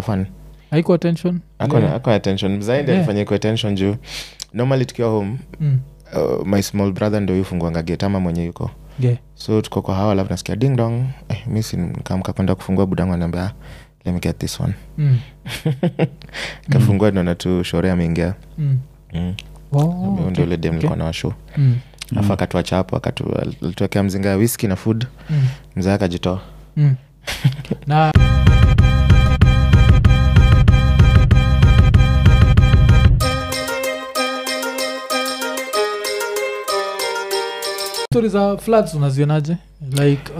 fun. Haiko attention? Ako attention. Mzaindi alifanya kwa attention juu. Normally tukiwa home, my small brother ndio yufunguanga gate ama mwenye yuko. Yeah. So tuko kwa hawa, alafu nasikia ding dong. Mimi nikamka kwenda kufungua budangu, ananiambia let me get this one. Kafungua ndo na tu shore ameingia. Wow. Ndio ile dem nilikuwa na show. Afa akatuacha hapo, alituwekea mzinga ya whiskey na food. Mzee akajitoa. Na stories za floods unazionaje? Like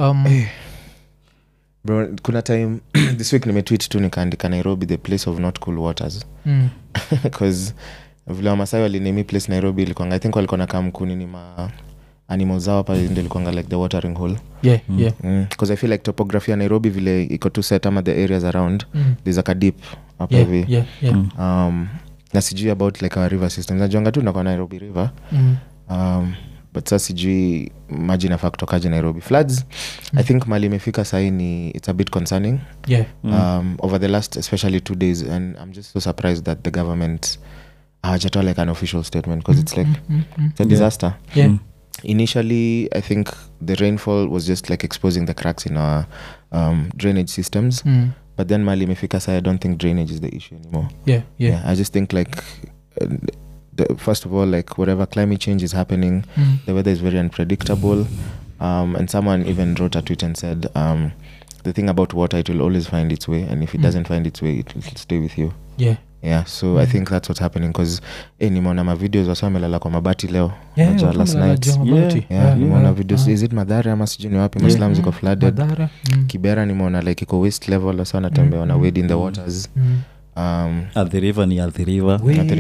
bro, kuna time this week nimetweet tu nikaandika Nairobi the place of not cool waters. Because vile Wamasai walinemi place Nairobi ilikuwa, I think walikuwa na kamkuni ni animals zao hapa ndio ilikuwa like the watering hole. Because I feel like topography ya Nairobi vile iko tu set ama the areas around there's like a deep up hivi. Na sijui about like our river system. Najuanga tu na Nairobi river. But sasa sijui maji nafaa kutokaje Nairobi. Floods, I think mali imefika sahi ni it's a bit concerning. Over the last especially 2 days, and I'm just so surprised that the government hawajatoa like an official statement, because it's like it's a disaster. Initially I think the rainfall was just like exposing the cracks in our drainage systems, but then mali imefika sahi I don't think drainage is the issue anymore. I just think like first of all, like whatever climate change is happening, the weather is very unpredictable, and someone even wrote a tweet and said the thing about water, it will always find its way, and if it doesn't find its way, it will stay with you. So I think that's what's happening, because nimeona ma videos wasa wamelala kwa mabati leo last night. Nimeona videos, is it Mathare ama sijui ni wapi, Muslims ziko flooded. Kibera nimeona like iko waste level, wasa wanatembea na wade in the waters. At the river ni at the river.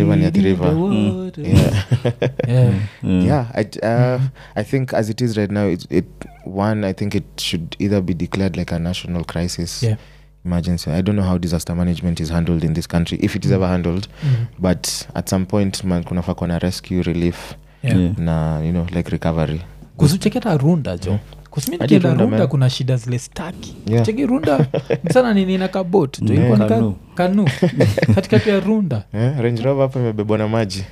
I think as it is right now, I think it should either be declared like a national crisis, emergency. I don't know how disaster management is handled in this country, if it is ever handled, but at some point man kunafaa kuwa na rescue, relief, na like recovery. Kusucheketa Runda jo. Kusimi nikienda Runda kuna shida zile staki. Cheki Runda sana nini na kabot jo, iko kanu katikati ya Runda. Range Rover hapa imebebwa na maji.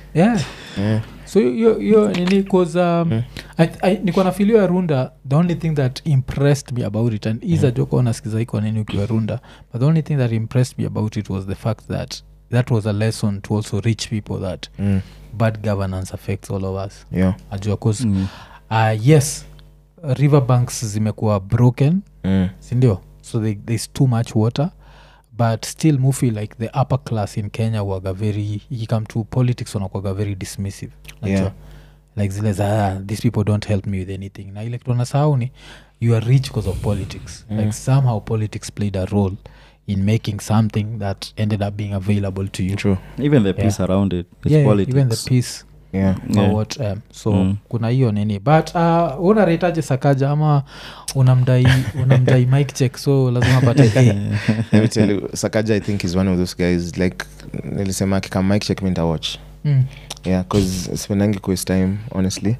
So yo nini cause niko na feel ya Runda, the only thing that impressed me about it, and is a joke on asikiza iko nini ukiwa Runda, but the only thing that impressed me about it was the fact that was a lesson to also reach people that bad governance affects all of us. Ajua cause yes, river banks zimekuwa broken, sindio? So there's too much water, but still mu feel like the upper class in Kenya waga very, you come to politics wanakuwaga very dismissive. Like zile za these people don't help me with anything. Na ile kitu nasahau ni you are rich because of politics. Like somehow politics played a role in making something that ended up being available to you. True. Even the peace around it, it's politics. Even the peace. What, so kuna hiyo nini, but unaretaje Sakaja ama unamdai mic check, so lazima pate. Let me tell you, Sakaja I think is one of those guys, like nilisema kika mic check minta watch. Because spendangi quest time honestly.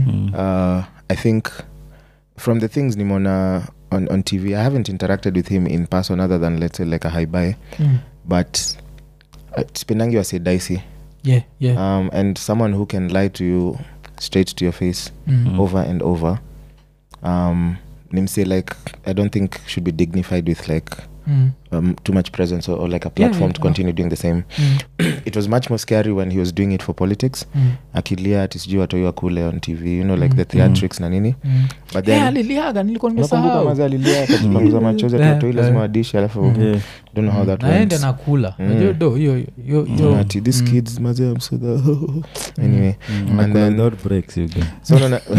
I think from the things nimeona on TV, I haven't interacted with him in person other than let's say like a hi bye, but spendangi wase dicey. And someone who can lie to you straight to your face over and over, nimse like I don't think should be dignified with like too much presence or like a platform to continue doing the same. It was much more scary when he was doing it for politics. Akilia ati sijui watoiwa kule on TV, like the theatrics na nini. But then aliliaga nilikuwa nimesahau. Maza alilia akajipanguza machozi atoi lazima adishi, alafu don't know how that went. Naende nakula. Unajua do yo ati these kids maza amsoda. Anyway, and then not breaks you again. So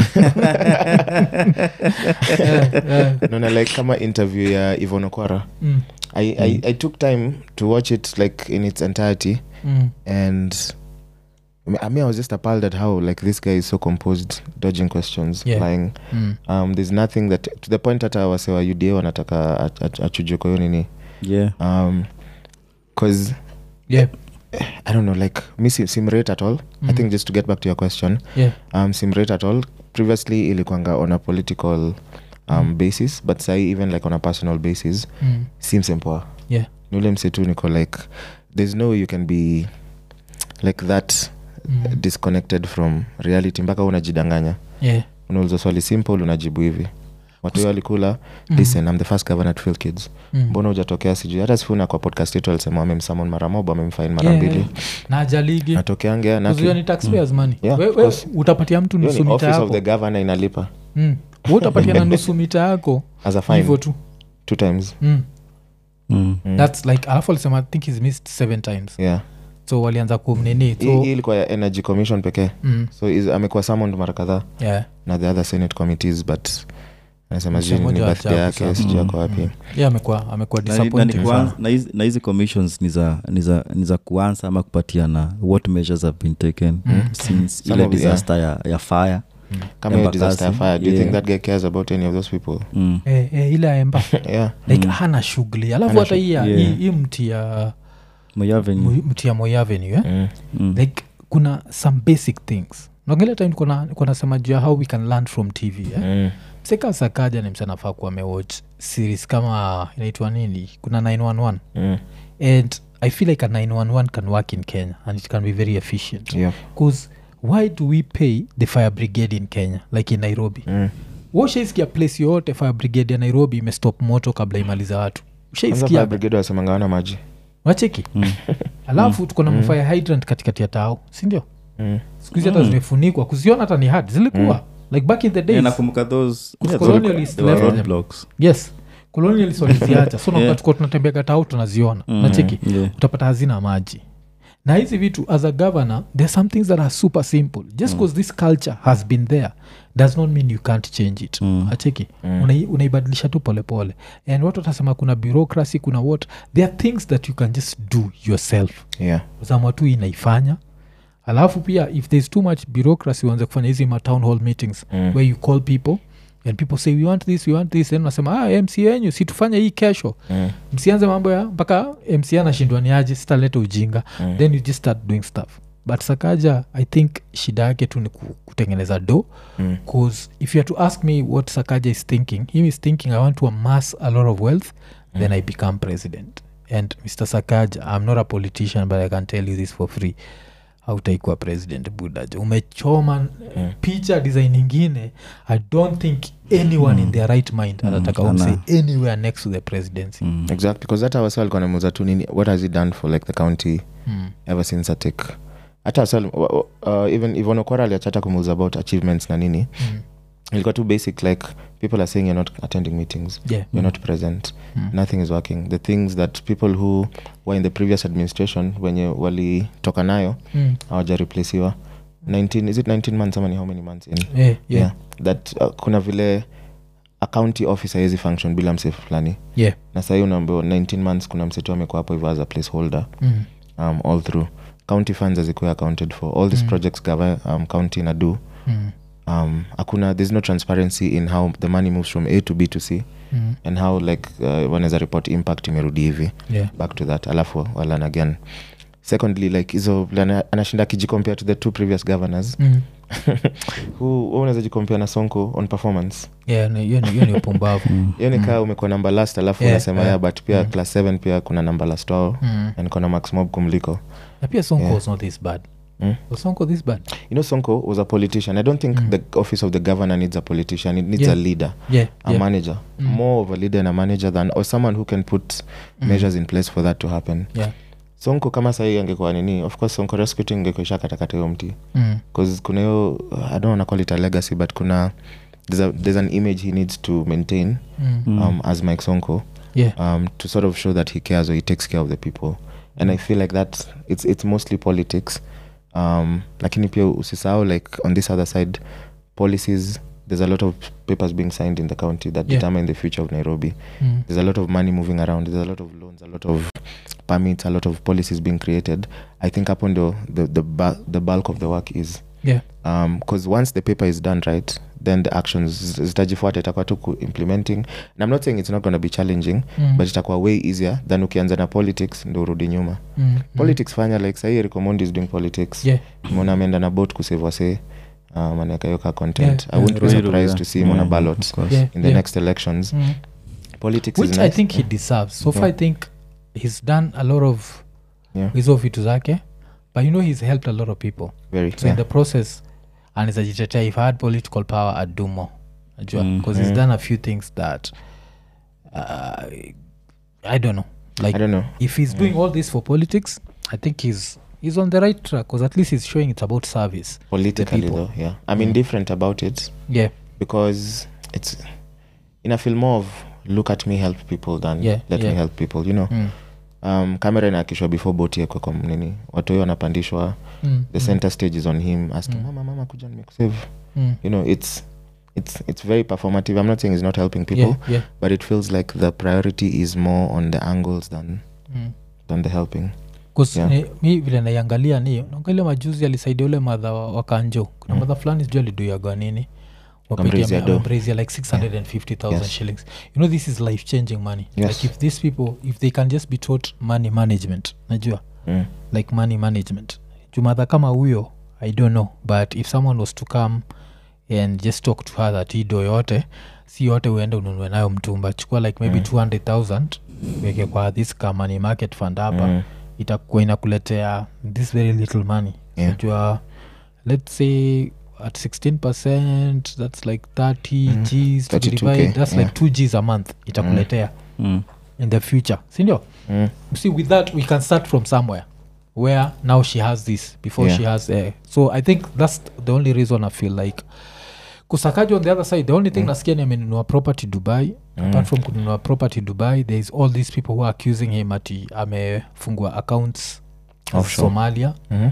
no like kama interview ya Yvonne Okwara. I took time to watch it like in its entirety, and I mean I was just appalled at how like this guy is so composed, dodging questions, lying. There's nothing that to the point that wase wa UDA wanataka achuje kwa nini. Cause I don't know, like me simrate at all. I think just to get back to your question, simrate at all. Previously ilikuanga on a political basis, but say even like on a personal basis seems simple. ni ule msetu niko like there's no way you can be like that disconnected from reality mpaka unajidanganya. Unauliza swali simple unajibu hivi. Watu walikula listen I'm the first governor to fail kids. Mbona hujatokea sijui hata sifuna kwa podcast yetu alisema amemsummon mara moja amemfine mara mbili. Na hajaligi. Natokeanga na ni taxpayers money. Wewe utapatia mtu nusu mita yako. Office of the governor inalipa. Wewe utapatia na nusu mita yako as a fine. Hivyo tu 2 times. That's like alafu alisema I think he's missed 7 times. So walianza kumnini so hii ilikuwa ya energy commission pekee. So amekuwa summoned mara kadhaa na the other senate committees but anasema ni birthday yake sijui ako wapi. amekuwa disappointing sana. Na hizi commissions ni za kuanza ama kupatiana what measures have been taken since ile disaster ya fire. Kama hiyo disaster ya fire, do you think that guy cares about any of those people? Ile aemba like hana shughuli alafu hata hii mti ya Moi Avenue like kuna some basic things nongele time kuna nasema juu how we can learn from TV Mseka Sakaja ni msanafaa kuwa mewatch series kama inaitwa nini kuna 911 and I feel like a 911 can work in Kenya and it can be very efficient because why do we pay the fire brigade in Kenya like in Nairobi? Ushaisikia place yote fire brigade ya Nairobi imestop moto kabla imaliza watu? Ushaisikia fire brigade wasemanga wana maji wacheki alafu tuko na fire hydrant katikati ya tao sindio? Sikuizi hata zimefunikwa kuziona hata ni hard zilikuwa like back in the days nakumbuka those colonialists roadblocks. Yes colonialists waliziacha so nakuwa tuko tunatembea katao tunaziona nacheki utapata hazina maji na hizi vitu as a governor there are some things that are super simple just because this culture has been there does not mean you can't change it. Acheki unaibadilisha tu polepole and watu watasema kuna bureaucracy kuna what there are things that you can just do yourself zama tu inaifanya alafu pia if there's too much bureaucracy uanze kufanya hizi town hall meetings where you call people and people say we want this then unasema MCA yenyu si tufanye hii kesho msianze mambo ya mpaka MCA anashindwa ni aje sitaleta ujinga then you just start doing stuff but Sakaja I think shida yake tu ni kutengeneza do because if you are to ask me what Sakaja is thinking he is thinking I want to amass a lot of wealth then I become president and Mr. Sakaja I'm not a politician but I can tell you this for free hautaikuwa president budaja umechoma picha design ingine I don't think anyone in their right mind anataka umse anywhere next to the presidency exactly because hata wasa walikuwa namuza tu nini what has he done for like the county ever since Atik hata wasa even Ivon Okwara aliachata kumuza about achievements na nini ilikuwa too basic like people are saying you're not attending meetings you're not present nothing is working the things that people who were in the previous administration wenye walitoka nayo hawaja replacewa 19 months ama ni how many months in that kuna vile a county office haiwezi function bila mse fulani na sahii unaambiwa 19 months kuna msetu amekuwa hapo hivyo as a placeholder all through county funds hazikuwa accounted for all these projects county na do hakuna there's no transparency in how the money moves from A to B to C and how like wanaweza report impact imerudi hivi back to that alafu wala again secondly like hizo anashinda kijicompare to the 2 previous governors who unaweza jicompare na Sonko on performance hiyo ni upumbavu hiyo ni kaa umekuwa number last alafu unasema but pia class 7 pia kuna number last wao and kuna max mob kumliko na pia Sonko was not this bad was Sonko this bad? You know, Sonko was a politician. I don't think the office of the governor needs a politician. It needs a leader, a manager. More of a leader and a manager than or someone who can put measures in place for that to happen. Sonko kama sahi angekuwa nini, of course Sonko rescuing ingekuisha katakata hiyo mti because kuna hiyo I don't want to call it a legacy but kuna there's an image he needs to maintain as Mike Sonko to sort of show that he cares or he takes care of the people and I feel like that it's mostly politics. Lakini pia usisahau like on this other side policies there's a lot of papers being signed in the county that determine the future of Nairobi. There's a lot of money moving around, there's a lot of loans, a lot of permits, a lot of policies being created. I think upon the bulk of the work is because once the paper is done right then the actions zitajifuata itakuwa tu implementing and I'm not saying it's not going to be challenging but itakuwa way easier than ukianza na politics ndo urudi nyuma politics fanya like sahi Eric Omondi is doing politics mwana ameenda na boat kusave wase maneka yoka content I wouldn't be surprised to see him on a ballot in the next elections politics which is nice. I think he deserves so far I think he's done a lot of hizo vitu zake, but he's helped a lot of people. Very, so in the process anizajitetea, if I had political power I'd do more, najua, because he's done a few things that I don't know, like, I don't know. if he's doing all this for politics, I think he's on the right track, because at least he's showing it's about service Politically though, yeah, I'm indifferent about it, because it's I feel more of look at me help people than let me help people, camera inaakishwa before boti yako kwa nini, watu wao wanapandishwa, the center stage is on him asking mama kuja nimekusave, it's very performative. I'm not saying he's not helping people, but it feels like the priority is more on the angles than the helping. Because mi vile naiangalia naangalia majuzi alisaidia ule madha wa Kanjo, kuna madha fulani sijui alidoyaga nini, wamembracia like 650,000 shillings. This is life changing money. Like if these people, if they can just be taught money management, najua, like money management, jumadha kama huyo, I don't know, but if someone was to come and just talk to her that do yote, si yote uende ununue nayo mtumba, chukua like maybe 200,000 weke kwa this money market fund hapa, itakuwa inakuletea this very little money. Najua, let's say at 16%, that's like 30 Gs to divide, that's like 2 Gs a month itakuletea in the future, sindio? See, with that we can start from somewhere where now she has this before she has so I think that's the only reason I feel like Kusakaji on the other side, the only thing nasikia ni amenunua property Dubai. Apart from kununua property Dubai, there is all these people who are accusing him ati amefungua accounts offshore. Somalia.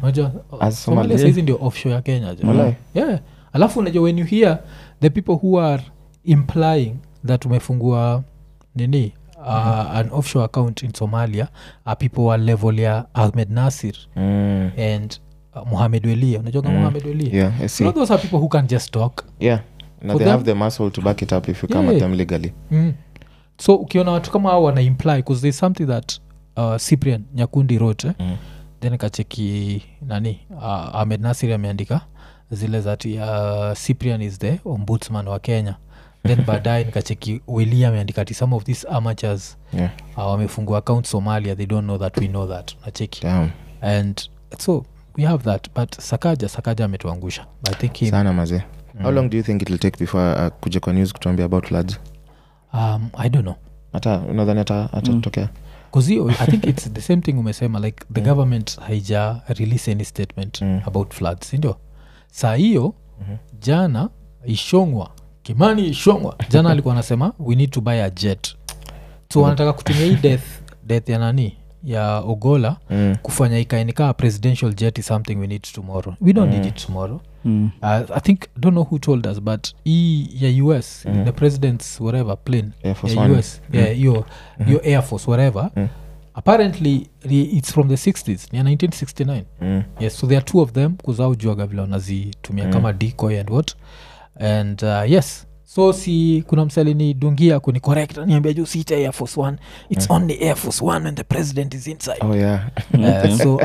Somalia saizi ndio offshore ya Kenya. Alafu unajua, when you hear the people who are implying that umefungua nini an offshore account in Somalia are people who are level ya Ahmed Nasir and Mohamed Welia. Unajua Mohamed Welia? So those are people who can just talk. Now they have the muscle to back it up if you come at them legally. So ukiona watu kama hao wana imply, because there's something that Cyprian Nyakundi wrote, then kacheki nani Ahmed Nasir ameandika zile zati Cyprian is the ombudsman wa Kenya. Then baadaye nikacheki Welia ameandika ati some of these amateurs wamefungua account Somalia, they don't know that we know that. Nacheki. And so we have that, but Sakaja ametuangusha. I think sana maze. How long do you think it will take before kuja kwa news kutuambia about floods? I don't know. Atatokea. Because I think it's the same thing umesema, like the government haija release any statement about floods, ndio. Saa hiyo jana Kimani Ishongwa jana alikuwa anasema we need to buy a jet. So wanataka kutumia hii death ya nani ya Ogola kufanya ikaenika presidential jet is something we need tomorrow. We don't need it tomorrow. I think, don't know who told us, but ya US the president's whatever plane Air Force ya One. US your Air Force whatever apparently it's from the 60s near 1969. Yes, so there are two of them kuzao juaga vile wanazitumia kama decoy and what and yes, so si kuna msali ni dungia kuni correct niambia juu sita Air Force One, it's only Air Force One when the president is inside. So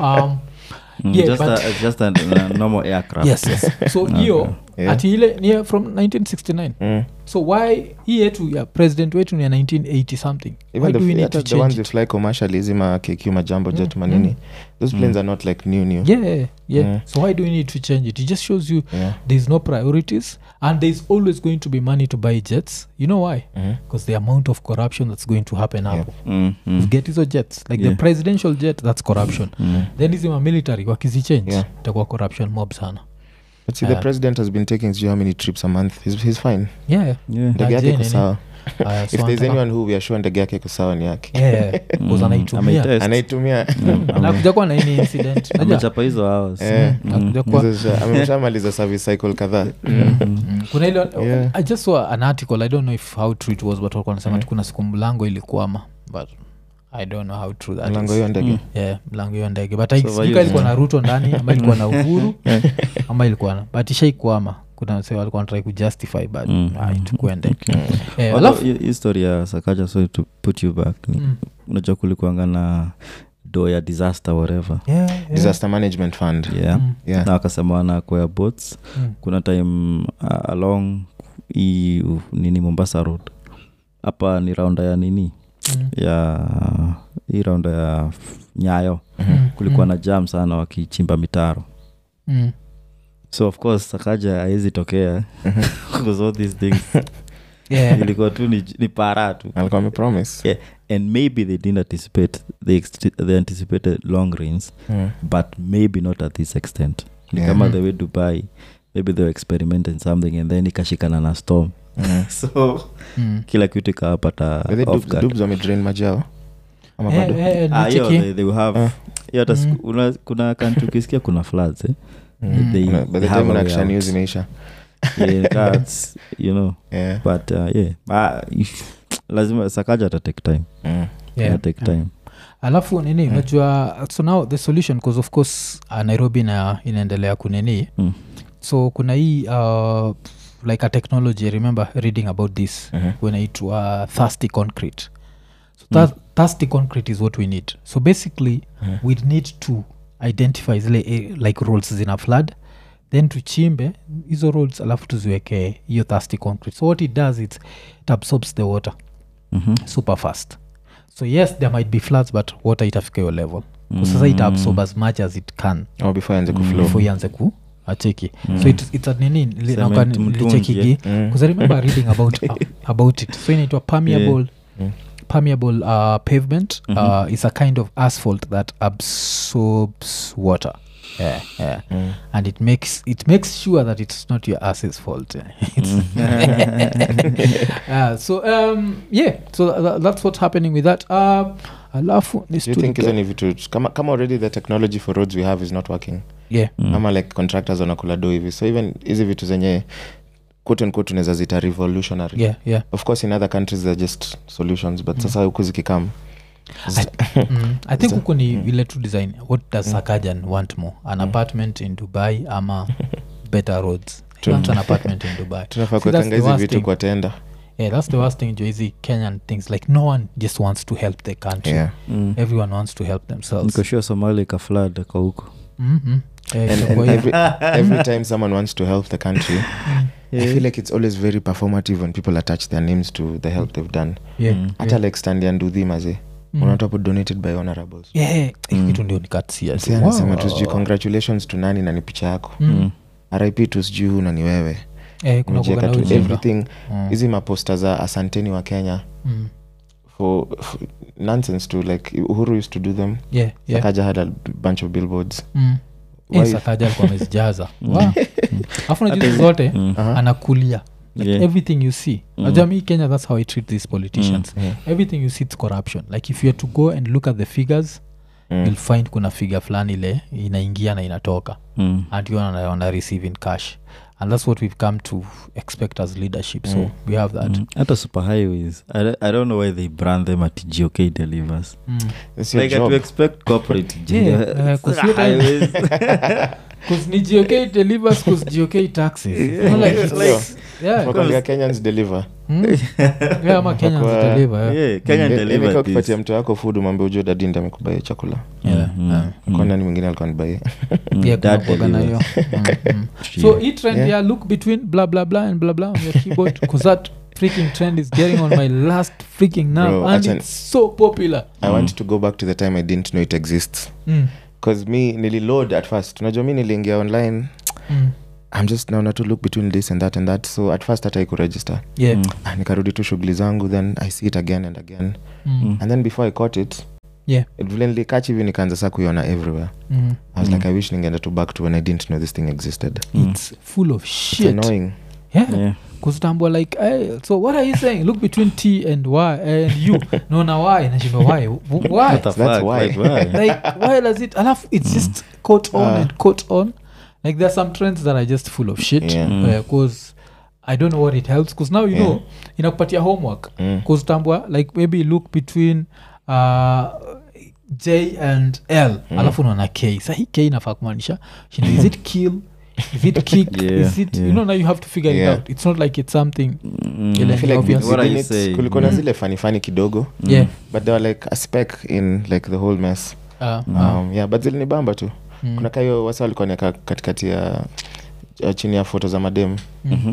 just a normal aircraft. Yes. So hiyo ati ile ni from 1969. So why hii yetu ya president wetu ni 1980 something? Even the ones that fly commercially zima KQ majambo jet manini, those planes are not like new. So why do we need to change it? It just shows you there's no priorities and there's always going to be money to buy jets. You know why? Because the amount of corruption that's going to happen hapo. Get hizo jets like the presidential jet, that's corruption. Then is the military wakizichange itakuwa corruption mob sana. But see, the president has been taking how many trips a month. He's fine. Ndege yake iko sawa. If there's anyone who we are sure ndege yake iko sawa ni yake. Because anaitumia na kuja kwa na any incident amechapa hizo hours. Ameshamaliza service cycle kadhaa. Kuna ile I just saw an article, I don't know if how true it was, but walikuwa wanasema kuna siku mlango ilikwama, but I don't know how true that mlango hiyo ndege. Mlango hiyo ndege, but ilikuwa na Ruto ndani ama ilikuwa na Uhuru ama ilikuwa na, but ishaikwama. Kuna sema walikuwa wanatry ku justify, but itukwende. Alafu history ya Sakaja, so to put you back, unajua kulikuwa na do ya disaster whatever, disaster management fund. Na wakasema wana kwa boats. Kuna time along nini Mombasa road hapa ni round ya nini hii raundo ya Nyayo kulikuwa na jam sana wakichimba mitaro so of course Sakaja haezi tokea because all these things ilikuwa tu ni para tu alikuwa amepromise and maybe they didn't anticipate they anticipated long rains but maybe not at this extent kama the way Dubai maybe they were experimenting something and then ikashikana na storm so kila kitu ikawapata off guard. Dubs wamedrain majao ama bado they will have kuna country ukisikia kuna floods by the time action news imeisha that's you know but lazima Sakaja ata take time take time alafu nini unajua so now the solution because of course Nairobi inaendelea kunini so kuna hii like a technology I remember reading about this when it thirsty concrete so thirsty concrete is what we need so basically we need to identify zile like roads zina flood then tuchimbe hizo roads alafu tuziweke hiyo thirsty concrete so what it does it absorbs the water super fast so yes there might be floods but water itafika your level sasa it absorb as much as it can before ianze ku acheki so it's a nini lichekigi because I remember reading about it so inaitwa permeable pavement is a kind of asphalt that absorbs water and it makes sure that it's not your ass's fault so so that's what's happening with that alafu do you think hizo ni vitu kama already the technology for roads we have is not working ama like contractors wanakula do hivi so even hizi vitu zenye quote unquote unaweza zita revolutionary of course in other countries they're just solutions but sasa huku zikikam I think huko ni vile tu design what does Sakajan want more an apartment in Dubai ama better roads he wants an apartment in Dubai tunafaa kuweka hizi vitu kwa tenda that's the worst thing Joyzy Kenyan things like no one just wants to help the country everyone wants to help themselves niko sure Somalia ka flood kwa huko and every time someone wants to help the country I feel like it's always very performative when people attach their names to the help they've done hata like Stanley Nduthi maze unatopo donated by honorables kitu ndio nikatsia anasema tusijui congratulations to nani na ni picha yako RIP tusijui na ni wewe kuna everything hizi maposta za asanteni wa Kenya for nonsense to like Uhuru used to do them Sakaja had a bunch of billboards Sakaja alikuwa amezijaza afu na juzi zote anakulia like everything you see ajami Kenya that's how I treat these politicians everything you see it's corruption like if you are to go and look at the figures you'll find kuna figure fulani ile inaingia na inatoka and you wanna receive in cash and that's what we've come to expect as leadership so we have that hata super highways I don't know why they brand them at GOK delivers it's your like job. to expect corporate highways because ni GOK delivers because GOK taxes like Kenyans deliver ama Kenyans deliver Kenyan deliver this kupatia mtu wako food umwambie ujue dadi ndamekubaia chakula kwa nani mwingine alikuwa nibaie hiyo so hii trend look between blah blah blah and blah blah on your keyboard because that freaking trend is getting on my last freaking nerve and it's so popular I want to go back to the time I didn't know it exists because me niliload at first unajua mi niliingia online I'm just now not to look between this and that so at first hata ikuregister nikarudi tu shughuli zangu then I see it again and again and then before I caught it vile nilikach hivi nikaanza saa kuiona everywhere I was like I wish ningeenda to back to when I didn't know this thing existed it's full of shit it's annoying kustambua like so what are you saying look between T and Y and U no na Y na shindo why that's why like why does it alafu it's just caught on and caught on like there are some trends that are just full of shit because I don't know what it helps because now you know inakupatia homework because tambua like maybe look between J and L alafu unaona K sa hii K inafaa kumaanisha is it kill is it kick is it you know now you have to figure it out it's not like it's something I feel like kulikuwa na zile funny kidogo but they were like a speck in like the whole mess but zilinibamba tu kuna kayo wasa walikuwa neka katikati ya chini ya photo za madem. Mhm.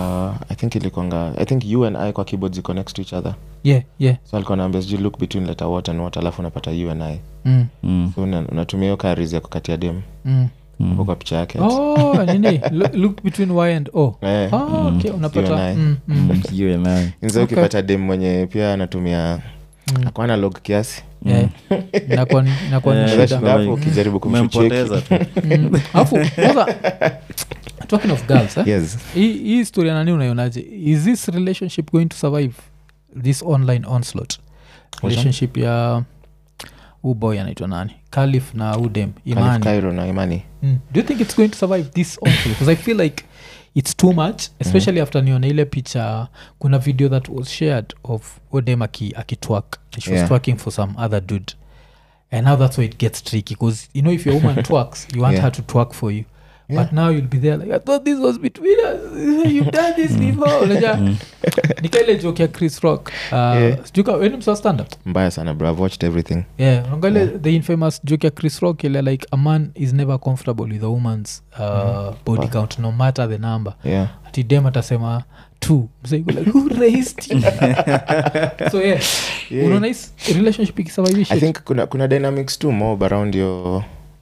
I think you and I kwa keyboard ziko next to each other. Yeah. So alikuwa naambia sijui look between letter what and what, alafu unapata you and I. Mm. So unatumia hiyo karis ya kukatia dem hapo kwa picha yake. Nini look between y and o. Okay, unapata You and I. You and I. Inza ukipata dem mwenye pia anatumia akwana log kiasi. Yeah. Inakuwa ni shida. Shida hapo ukijaribu kumshucheki. Umempoteza tu. Alafu talking of girls, Yes. hii story nani unaionaje? Is this relationship going to survive this online onslaught? Relationship ya boy anaitwa nani? Khalif na Udem Imani. Cairo na Imani. Do you think it's going to survive this onslaught? Because I feel like it's too much, especially after niona ile picha. Kuna video that was shared of Udem akitwerk. She was twerking for some other dude, and now that's where it gets tricky, because you know if your woman twerks, you want her to twerk for you. But now you'll be there like, I thought this was between us. You've done this before. Nikaile joke ya Chris Rock. Sijuka weni msa stand up. Mbaya sana bro, I've watched everything. Nikaile the infamous joke ya Chris Rock ile like a man is never comfortable with a woman's body count no matter the number. Ati dem atasema 2. Msa yuko like, who raised you? So unaona his relationship ikisurvive shit? I think kuna dynamics too more around your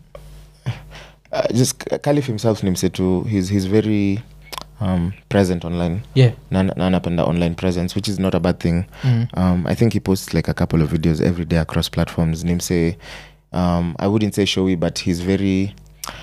just Khalif himself ni msetu, he's very present online. Na anapenda online presence, which is not a bad thing. I think he posts like a couple of videos every day across platforms. Nimse I wouldn't say showy, but he's very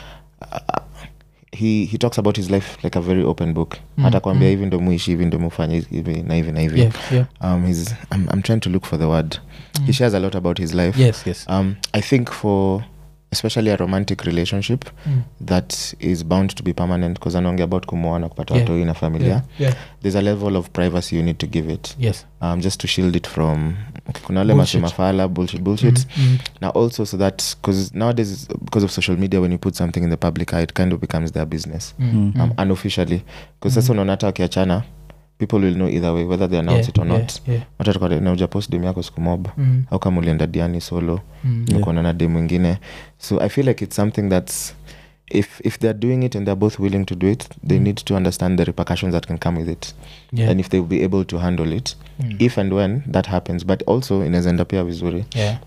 he talks about his life like a very open book. Hata kwambia hivi ndo muishi, hivi ndo mufanya hivi na hivi na hivi. I'm trying to look for the word. He shares a lot about his life. Yes. I think for especially a romantic relationship that is bound to be permanent, because anaongea about kumuona kupata watoi na familia. There's a level of privacy you need to give it. Just to shield it from kuna wale masemafala bullshit. Now also so that because nowadays because of social media, when you put something in the public eye, it kind of becomes their business unofficially, because sasa unaona hata wakiachana, people will know either way whether they announce it or not. Hata tukao na ujapost dem yako siku mob au kama ulienda Diani solo unakuona na dem mwingine. So I feel like it's something that's if they're doing it and they're both willing to do it, they need to understand the repercussions that can come with it, and if they will be able to handle it if and when that happens. But also inaweza enda pia vizuri,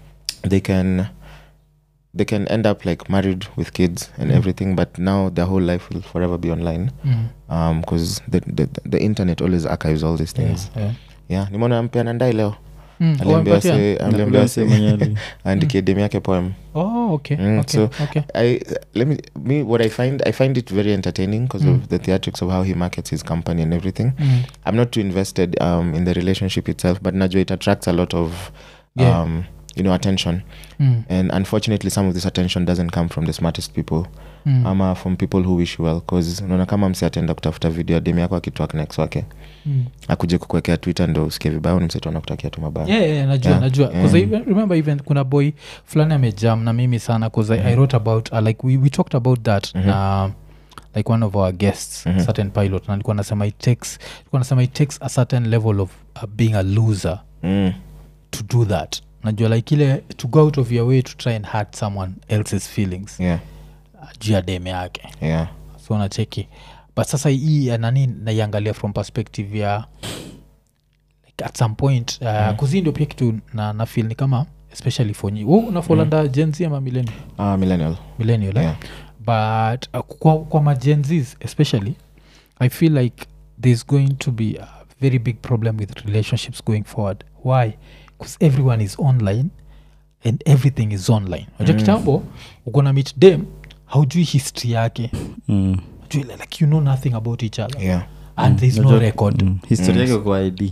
they can end up like married with kids and everything, but now their whole life will forever be online because the internet always archives all these things. Nimeona mpia nandai leo aliambia se andikie dem yake poem. So what I find it very entertaining because of the theatrics of how he markets his company and everything. I'm not too invested in the relationship itself, but najua it attracts a lot of attention, and unfortunately some of this attention doesn't come from the smartest people ama from people who wish you well, because unaona kama msi atenda kutafuta video demi yako akitwak next wake akuje kukuwekea Twitter ndo usikie vibaya, ni msetu anakutakia tu mabaya. Najua because I remember even kuna boy fulani amejam na mimi sana, because I wrote about like we talked about that na like one of our guests certain pilot, na alikuwa anasema it takes a certain level of being a loser to do that. Najua like ile to go out of your way to try and hurt someone else's feelings juu ya deme yake. So nacheki, but sasa hii nani naiangalia from perspective ya like at some point kuzi ndio pia kitu na feel ni kama especially for you unafolanda Gen Z ama millennial but kwa ma Gen Zs especially I feel like there's going to be a very big problem with relationships going forward. Why? Because everyone is online and everything is online. Unajua kitambo ukona meet dem haujui history yake, like you know nothing about each other and there's no record. History yake kwa ID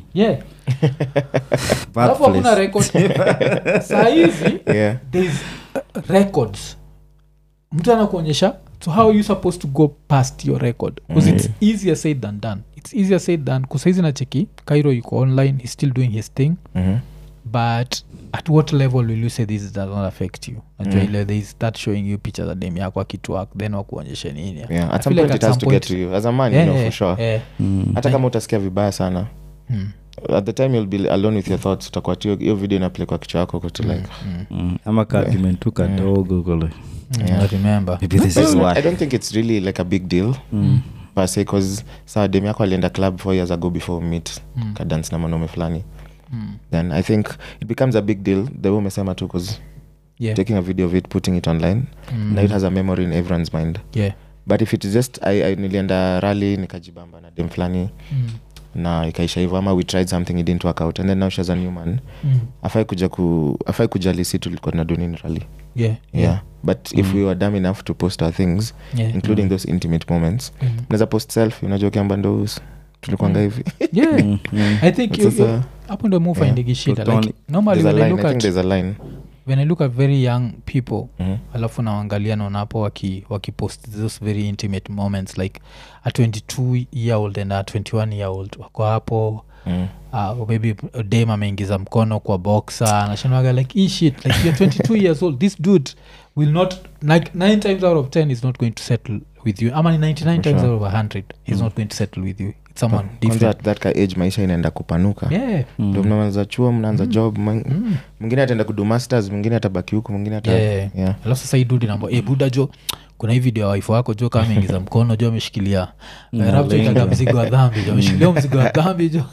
alafu hakuna record. Saa hizi there's records, mtu anakuonyesha. So how are you supposed to go past your record? Because it's easier said than done. Because hizi nacheki Cairo yuko online, he's still doing his thing. But at what level will you say this does not affect you? Actually they start showing you pictures of them yako akitwak, then wakuonyeshe nini. At some point it has to get to you as a man, you know, for sure. Hata kama utasikia vibaya sana, at the time you'll be alone with your thoughts, utakuwa hiyo video inaplay kwa kichwa yako kote like ama argument tu kadogo kule I remember. Maybe this is why. I don't think it's really like a big deal per se, because saa dem yako alienda club 4 years ago before meet kadance na mwanaume fulani, then I think it becomes a big deal the way umesema tu, because taking a video of it, putting it online, now it has a memory in everyone's mind. But if it is just I nilienda rally nikajibamba na dem fulani na ikaisha hivyo, ama we tried something, it didn't work out, and then now she's a new man, afai kujali si tulikuwa tunaduni ni rally. But if we were dumb enough to post our things, including those intimate moments, unaweza post selfie, unajua kiamba ndo tulikuanga hivi. I think hapo ndo move finding shit like normally there's a line when I look at very young people alafu naangalia naona hapo wakipost those very intimate moments like a 22 year old and a 21 year old wako hapo maybe dem ameingiza mkono kwa boxer anashanaga like hii shit like you're 22 years old, this dude will not, like 9 times out of 10 is not going to settle with you, ama 99 times out of 100 he's not going to settle with you. It's someone different. At that age maisha inaenda kupanuka, ndio mnaanza chuo, mnaanza job, mwingine ataenda kudu masters, mwingine atabaki huko, mwingine alafu sasa hii dude namba buda jo, kuna hii video ya wife wako jo kama ingiza mkono jo ameshikilia rapto itaga mzigo wa dhambi jo, ameshikilia mzigo wa dhambi jo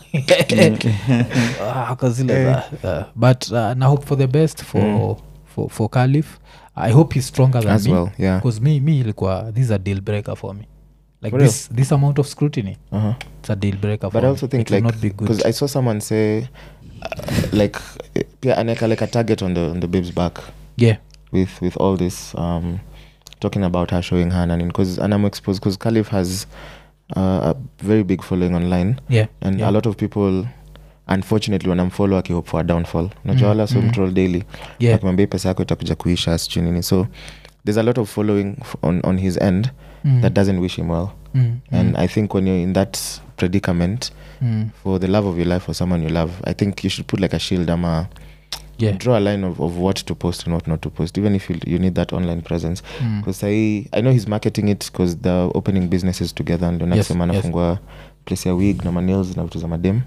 kazile but na hope for the best for Khalif. I hope he's stronger than as me, well, because me ilikuwa this is a deal breaker for me, like this amount of scrutiny it's a deal breaker for but I also think like because I saw someone say like pia aneka like a target on the babe's back with all this talking about her showing her and because I'm exposed because Khalif has a very big following online and a lot of people unfortunately wanamfollow akihope for a downfall, unajua wala so mtroll daily akimwambia pesa yako itakuja kuisha sijui nini, so there's a lot of following on his end that doesn't wish him well and I think when you're in that predicament for the love of your life or someone you love, I think you should put like a shield ama draw a line of what to post and what not to post, even if you need that online presence, because I know he's marketing it because they're opening businesses together and nakisema anafungua place ya wig na nails na vitu za madem.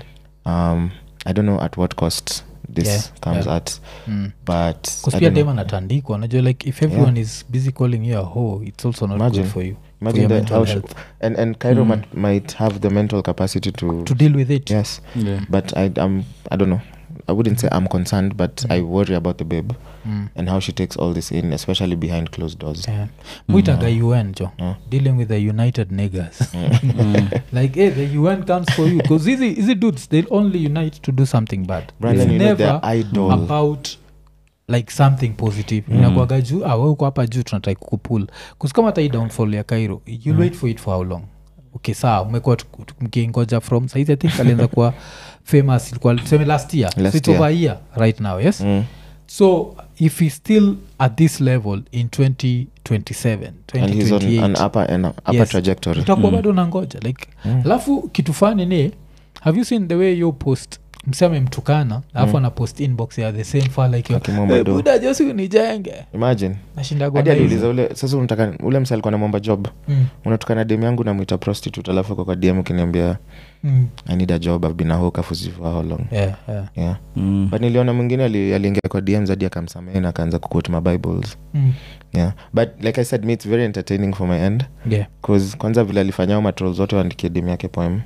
I don't know at what cost this comes at but because pia dem anatandikwa, unajua like if everyone is busy calling you a hoe, it's also not good for you. Imagine that how and Cairo might have the mental capacity to deal with it. But I don't know, I wouldn't say I'm concerned, but I worry about the babe and how she takes all this in, especially behind closed doors. Muitaga UN jo dealing with the United Niggers. Like hey, the UN comes for you because easy dudes, they'll only unite to do something bad. Brandon, it's never idol about like something positive. Inakuaga juu wewe uko hapa juu tunataka kukupull because kama tai downfall ya Cairo you'll wait for it for how long? Okay, sawa umekuwa mkingoja from size I think alianza kuwa famous ilikuwa tuseme last year so it's over a year right now, yes? So if he's still at this level in 2027 2028 and he's on an upper trajectory, utakuwa bado nangoja like alafu kitu fani ni have you seen the way you post mseme mtukana alafu ana post inbox ya the same file like buda josi unijenge, imagine nashinda kwa hadi aliuliza ule sasa unataka ule msali kwa namomba job unatukana dem yangu na muita prostitute alafu kwa DM ukiniambia I need a job, I've been a hawker for how long. But niliona mwingine aliingia kwa DMs hadi akamsamehe na akaanza kuquote my Bibles. But like I said, me it's very entertaining for my end because kwanza vile alifanya ma trolls zote waandikie dem yake poem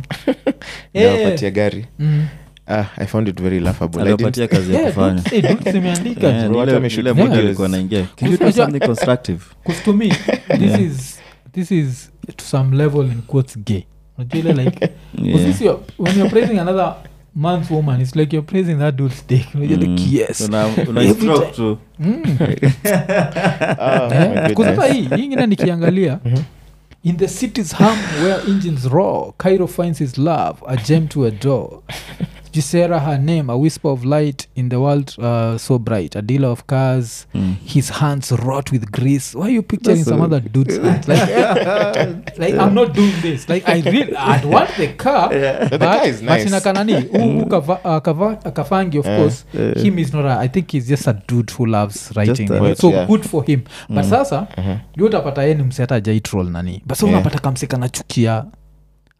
na wapatie gari. I found it very laughable. Alipatia kazi ya kufanya. Simeandika watu wameshoot video alikuwa anaingia. Can you do something constructive? Because to me this is to some level in quotes gay. Unajua like when you're praising another man's woman, it's like you're praising that dude's dick. Unajua like yes. Una stroke too. Because hii ingine nikiangalia in the city's hum where engines roar, Cairo finds his love, a gem to adore. Gisera, her name, a whisper of light in the world so bright, a dealer of cars, his hands wrought with grease. Why are you picturing some other dude's hands? Like I'm not doing this. Like I'd want the car, but the car is nice. But kanani, Kafangi, of course, him is not I think he's just a dude who loves writing. So good for him. But sasa, you utapata yeye ni mseta jai troll nani. But so unapata kamseka na chukia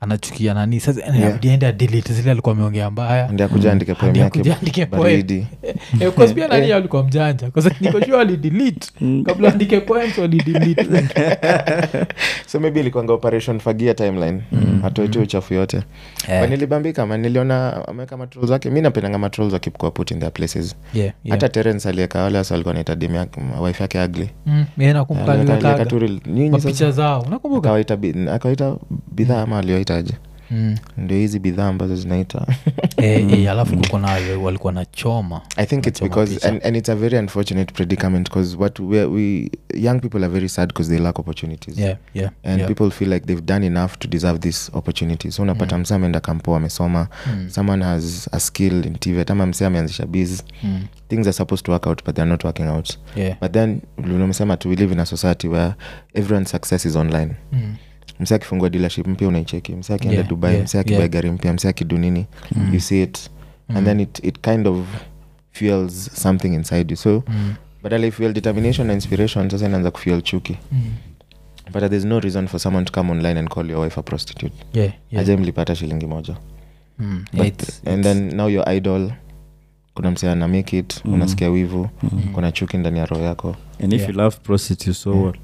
anachukia nani sasa anaenda delete zile alikuwa ameongea mbaya ndio kuja andike poem yake baridi because pia nani alikuwa mjanja kwa sababu niko sure ali delete kabla andike poems ali delete so maybe ilikuwa operation fagia timeline atoe uchafu yote kwa nilibambika man niliona ameweka matrolls zake mimi napenda matrolls akipukua put in their places hata Terence aliyeka wale wasa walikuwa anaita demu yake wife yake ugly mimi nakumbuka aliweka nyinyi picha zao unakumbuka akawaita bidhaa ama aliyoitaje ndio hizi bidhaa ambazo zinaita alafu kuko na walikuwa na choma I think it's because and it's a very unfortunate predicament because we young people are very sad because they lack opportunities and people feel like they've done enough to deserve this opportunity so unapata msee ameenda kampo amesoma someone has a skill in TV ama msee ameanzisha biz things are supposed to work out but they're not working out but then unamsema we live in a society where everyone's success is online msee akifungua dealership mpya unaicheki msee akienda Dubai msee akibuy gari mpya msee akidu nini you see it and then it kind of fuels something inside you so badala fuel determination and inspiration sasa inaanza kufuel chuki but there's no reason for someone to come online and call your wife a prostitute aje mlipata shilingi moja and then now your idol kuna msee ana make it unasikia wivu kuna chuki ndani ya roho yako and if you love prostitutes so what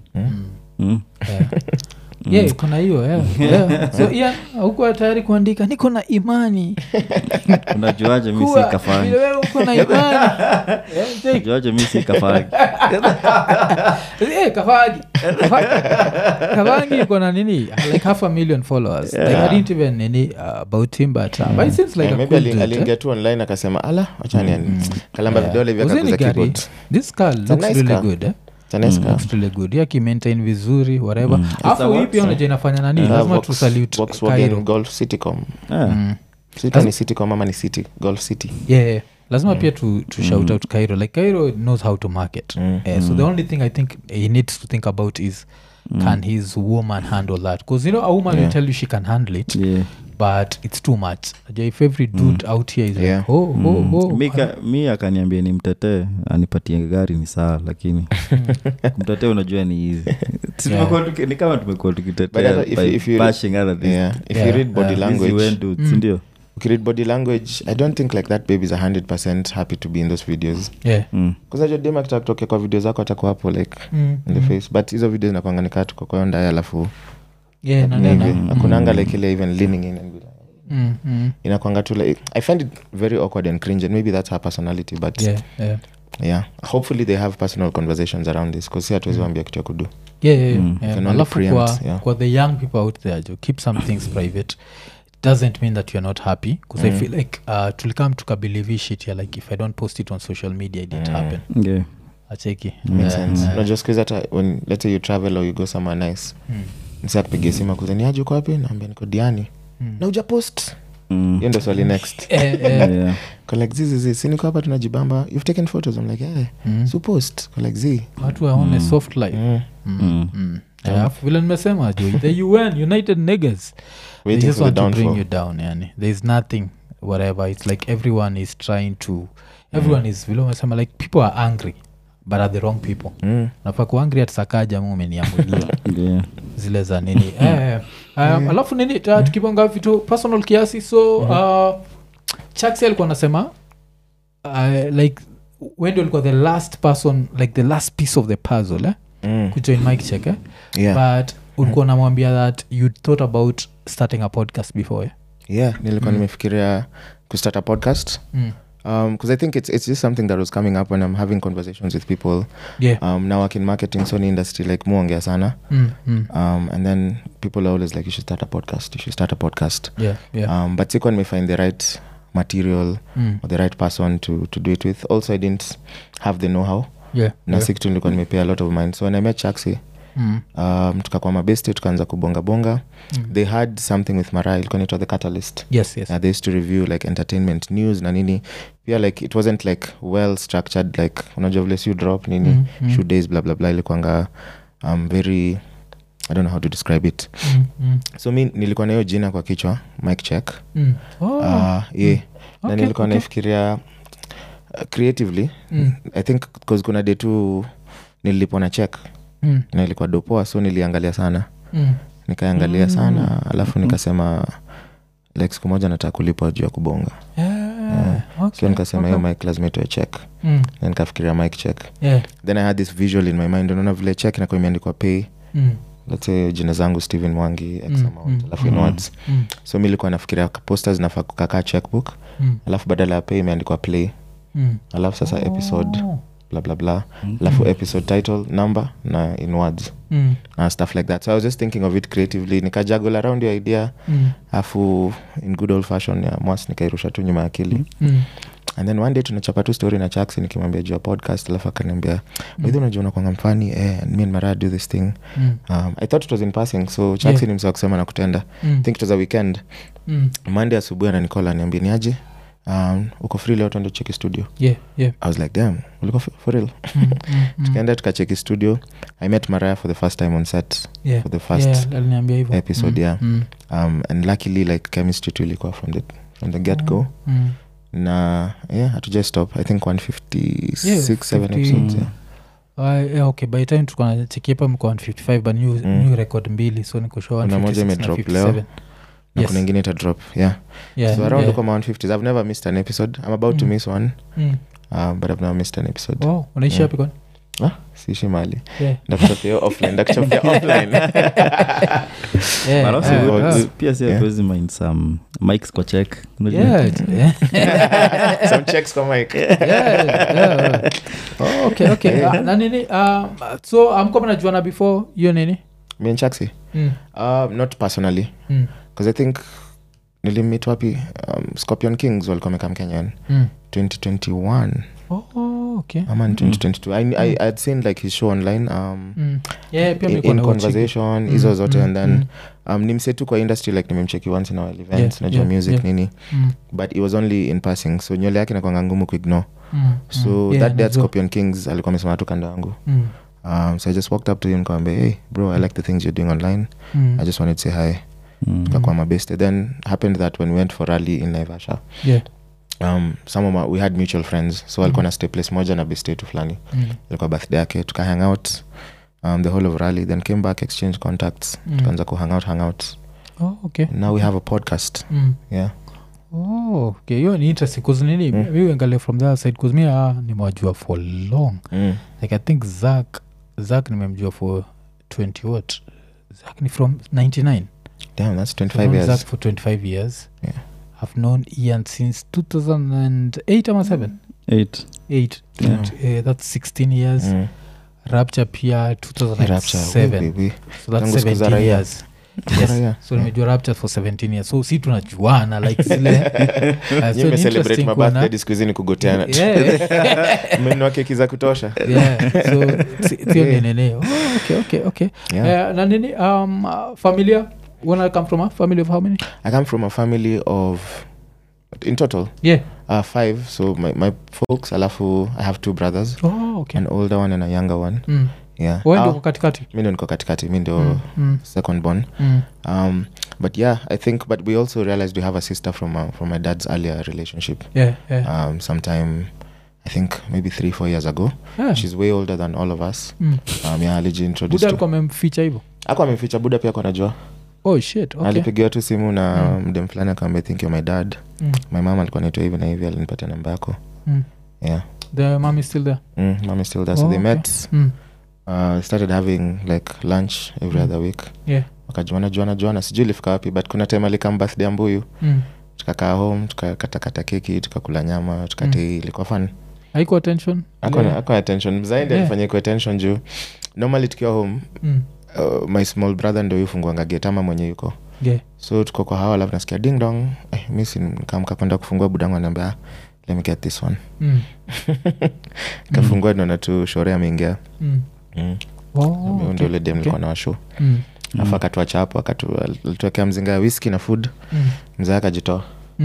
kuna hiyo so huko tayari kuandika niko na imani unajuaje mimi si kafani wewe uko na imani unajuaje mimi si kafani kafangi uko na nini like 500,000 followers like I didn't even any about him but it seems like maybe aliingia tu online akasema ala acha ni kalamba vidole vya kakuza keyboard this girl looks really good looks really good yaki maintain vizuri whatever afu hii pia unajua inafanya nani lazima tu salute Volkswagen Golf Citycom ni Citycom ama ni City Golf City lazima pia to shout out Cairo like Cairo knows how to market so the only thing I think he needs to think about is can his woman handle that because a woman will tell you she can handle it but it's too much if every dude out here is like mi akaniambia ni mtetee anipatie gari ni saa lakini mtetee unajua ni hizi ni kama tumekuwa tukitetea bashing other things if you read body language sindio ukiread body language I don't think like that baby is 100% happy to be in those videos because ajua dema kitatoke kwa video zako atakuwa hapo like in the face but hizo videos nakwanga nikaa tuko kwa ndaya alafu akunanga like ile even leaning in and inakwanga tu like I find it very awkward and cringe and maybe that's her personality but hopefully they have personal conversations around this because si hatuwezi waambia kitu ya kudu alafu kwa the young people out there keep some things private doesn't mean that you're not happy because I feel like tulikam tukabelieve shit ya like if I don't post it on social media it didn't happen acheki makes sense unajua siku hata when let's say you travel or you go somewhere nice msee akupigia simu kuzeni aje uko wapi naambia niko Diani na uja post hiyo ndio swali next kwa like zizi si niko hapa tunajibamba you've taken photos I'm like so post kwa like zi watu waone soft life alafu vile nimesema the UN United Niggas they just want to bring you down yani there is nothing whatever it's like everyone is trying to everyone is vile umesema like people are angry but are the wrong people nafaa kuangry at Sakaja mu umeniamulia zile za nini alafu nini tukibonga vitu personal kiasi so Chucky alikuwa anasema like when you alikuwa the last person like the last piece of the puzzle kujoin mic check but ulikuwa namwambia that you thought about starting a podcast before nilikuwa nimefikiria kustart a podcast because I think it's just something that was coming up when I'm having conversations with people now work in marketing so ni industry like muongea sana and then people are always like you should start a podcast but sikuwa nimefind the right material or the right person to do it with also I didn't have the know-how na sikitu nilikuwa nimepay a lot of mind so when I met Chucky tukakuwa mabesti tukaanza kubonga they had something with Mara ilikuwa inaitwa The Catalyst they used to review like entertainment news na nini pia like it wasn't like well structured like unajua vile you drop nini shoot days blah blah blah ilikuwanga very I don't know how to describe it so mi nilikuwa na hiyo jina kwa kichwa mic check na nilikuwa naifikiria creatively I think because kuna day tu nilipona check na ilikuwa dopoa so niliangalia sana nikaangalia sana alafu nikasema like siku moja nataka kulipwa juu ya kubonga. Okay, so nikasema hiyo mic lazima itoe check. Na nikafikiria mic check. Then I had this visual in my mind, unaona vile check inakuwa imeandikwa pay. Let's say jina zangu Steven Mwangi X amount alafu in words. So mimi nilikuwa nafikiria posters nafaa kukaa checkbook. Alafu badala ya pay imeandikwa play. Alafu sasa episode blah blah blah. Alafu episode title number na in words. And stuff like that. So I was just thinking of it creatively. Nikajuggle around your idea. Alafu in good old fashion ya mwas nikairusha tu nyuma ya akili. And then one day tunachapa tu story na Chaksi nikimwambia juu ya podcast. Alafu akaniambia wewe unajua unakuanga mfani me and Mara do this thing. I thought it was in passing. So Chaksi ni msao kusema na kutenda. Think it was a weekend. Monday asubuhi ananikola niambia ni aje uko free leo tuende check studio. I was like damn uliko for real. Tukaenda tukacheki studio. I met Mariah for the first time on set for the first episode. And luckily like chemistry tu ilikuwa from the get go. Na hatuja stop. I think 156 7 episodes. Okay, by the time tukana check hapa mko 155 but new record mbili so niko sure 156 na moja imedrop leo. Na kuna ingine ita drop. So around uko 150s. I've never missed an episode. I'm about to miss one. But I've never missed an episode. Wow, unaishi wapi kwani? Siishi mali. Ndakuchapia offline. But also pia si always mind some mics kwa check. Some checks kwa mic. Okay. Na nini so amko mnajuana before hiyo nini? Me and Chaksi? Not personally. Because I think nilimmeet wapi Scorpion Kings walikuwa wamekam Kenya 2021. Okay. Ama 2022. I had seen like his show online in conversation hizo zote and then nimsetu kwa industry like nimemcheki once in our events najua music nini but it was only in passing so nywele yake inakuwa ngumu kuignore. So that day at Scorpion Kings alikuwa amesema tu kando yangu. So I just walked up to him and hey bro I like the things you're doing online. I just wanted to say hi. Kakwa mabeste. Then happened that when we went for rally in Naivasha some of we had mutual friends so alikuwa na stay place moja na beste tu fulani. Ilikuwa birthday yake tuka hang out the whole of rally then came back exchange contacts tukaanza ku hang out. Okay. Now we have a podcast. Okay, hiyo ni interesting cause nini mimi angalia from the other side cause mimi nimewajua for long. Like I think Zach nimemjua for 20 what. Zach ni from 99. Damn, that's 25 years. Zach for 25 years. I've known Ian since 2008 or 7? 8. That's 16 years. Rapture pia 2007. So that's 17 years. Yes. So nimejua Rapture for 17 years. So si tunajuana like zile. So you celebrate my birthday this cuisine kugoteana. Mmenua keki za kutosha. So sio nene. Okay. Na nini familia when I come from a family of how many? I come from a family of in total 5 so my folks alafu I have 2 brothers. Okay. An older one and a younger one. Wewe ndio katikati? Mimi ndio niko katikati. Mimi ndio second born. But I think but we also realized we have a sister from my dad's earlier relationship. Sometime I think maybe 3-4 years ago. She's way older than all of us. Aliji introduced Buda alikuwa amemficha hivyo? Alikuwa amemficha. Buda pia kwa najua. Oh shit, okay. Alipigia tu simu na mdem fulani akamwambia think you're my dad. My mom alikuwa anaitwa hivi na hivi alinipatia namba yako. The mom is still there? Mom is still there. So they met. Started having like lunch every other week. Wakajuana sijui ilifika wapi but kuna time alikam birthday Mbuyu. Tukakaa home tukakata keki tukakula nyama tukate ilikuwa fun. Haiko attention? Haiko attention. Zaidi alifanya kwa attention juu normally tukiwa home my small brother ndio yufungua gate ama mwenye yuko. So tuko kwa hawa alafu nasikia ding dong. Mimi nikamka kwenda kufungua budangu ananiambia let me get this one. Kafungua naona tu shore ameingia. Ndio ile dem nilikuwa na show. Afa akatuacha hapo alituwekea mzinga ya whiskey na food. Mzee akajitoa.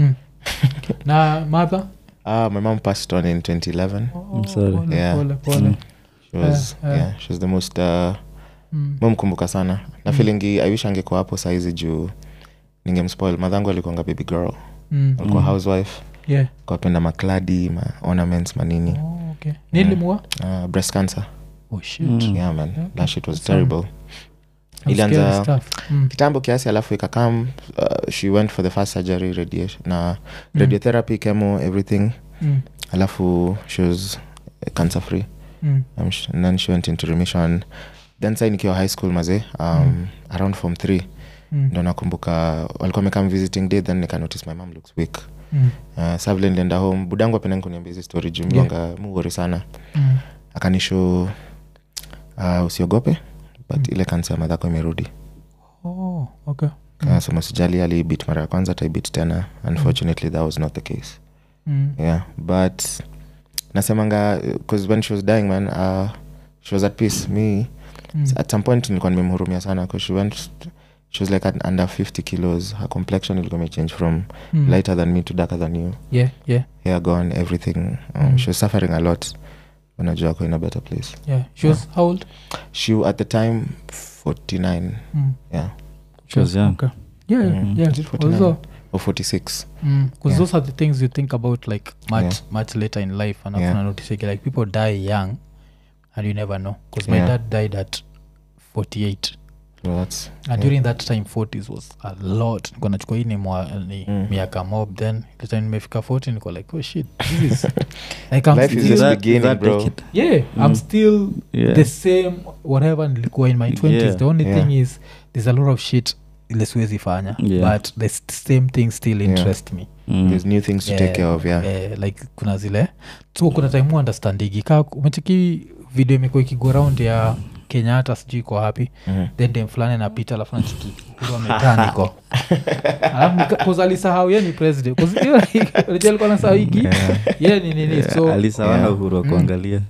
Na mother? My mom passed on in 2011. I'm sorry. Pole. She was the most mkumbuka sana. Na feeling I wish angekuwa hapo saizi juu ningemspoil. Madhangu alikuwa baby girl. Alikuwa housewife. Kwa penda makladi, ornaments, manini. Okay. Nilimwa? Breast cancer. Oh shit. Man. That shit was terrible. ilianza kitambo kiasi alafu ikakam she went for the first surgery radiotherapy chemo everything alafu she was cancer free and then she went into remission then sai nikiwa high school maze around form 3 ndo nakumbuka walikuwa mekam visiting day then nika notice my mom looks weak sa vile nilienda home budangu apenda kuniambia hizi story juu mionga muwori sana akanisho usiogope but ile kansa ya madhako imerudi okay so masijali alibit mara ya kwanza taibit tena unfortunately that was not the case yeah but nasemanga because when she was dying man she was at peace me at some point nilikuwa nimemhurumia sana because she was like under 50 kilos her complexion ilikuwa change from lighter than me to darker than you hair gone everything she was suffering a lot unajua kwa in a better place she was how old she at the time 49 she was young okay yeah 49 or 46 because those are the things you think about like much later in life and after notice like people die young and you never know because my dad died at 48 well, that's and during that time 40s was a lot niko nachukua hii ni miaka mob then the time nimefika 40 niko like oh shit this is like I'm life is just beginning bro I'm still the same whatever nilikuwa in my 20s the only thing is there's a lot of shit ile siwezi fanya but the same thing still interest me there's new things to take care of like kuna zile so kuna time understanding ka umecheki video imekuwa ikigo round ya Kenyatta sijui kwa happy then dem fulani anapita alafu anachiki kwa mekaniko alafu kozalisahau yeye ni president because alikuwa anasahau hiki yeye ni nini so alisahau Uhuru kuangalia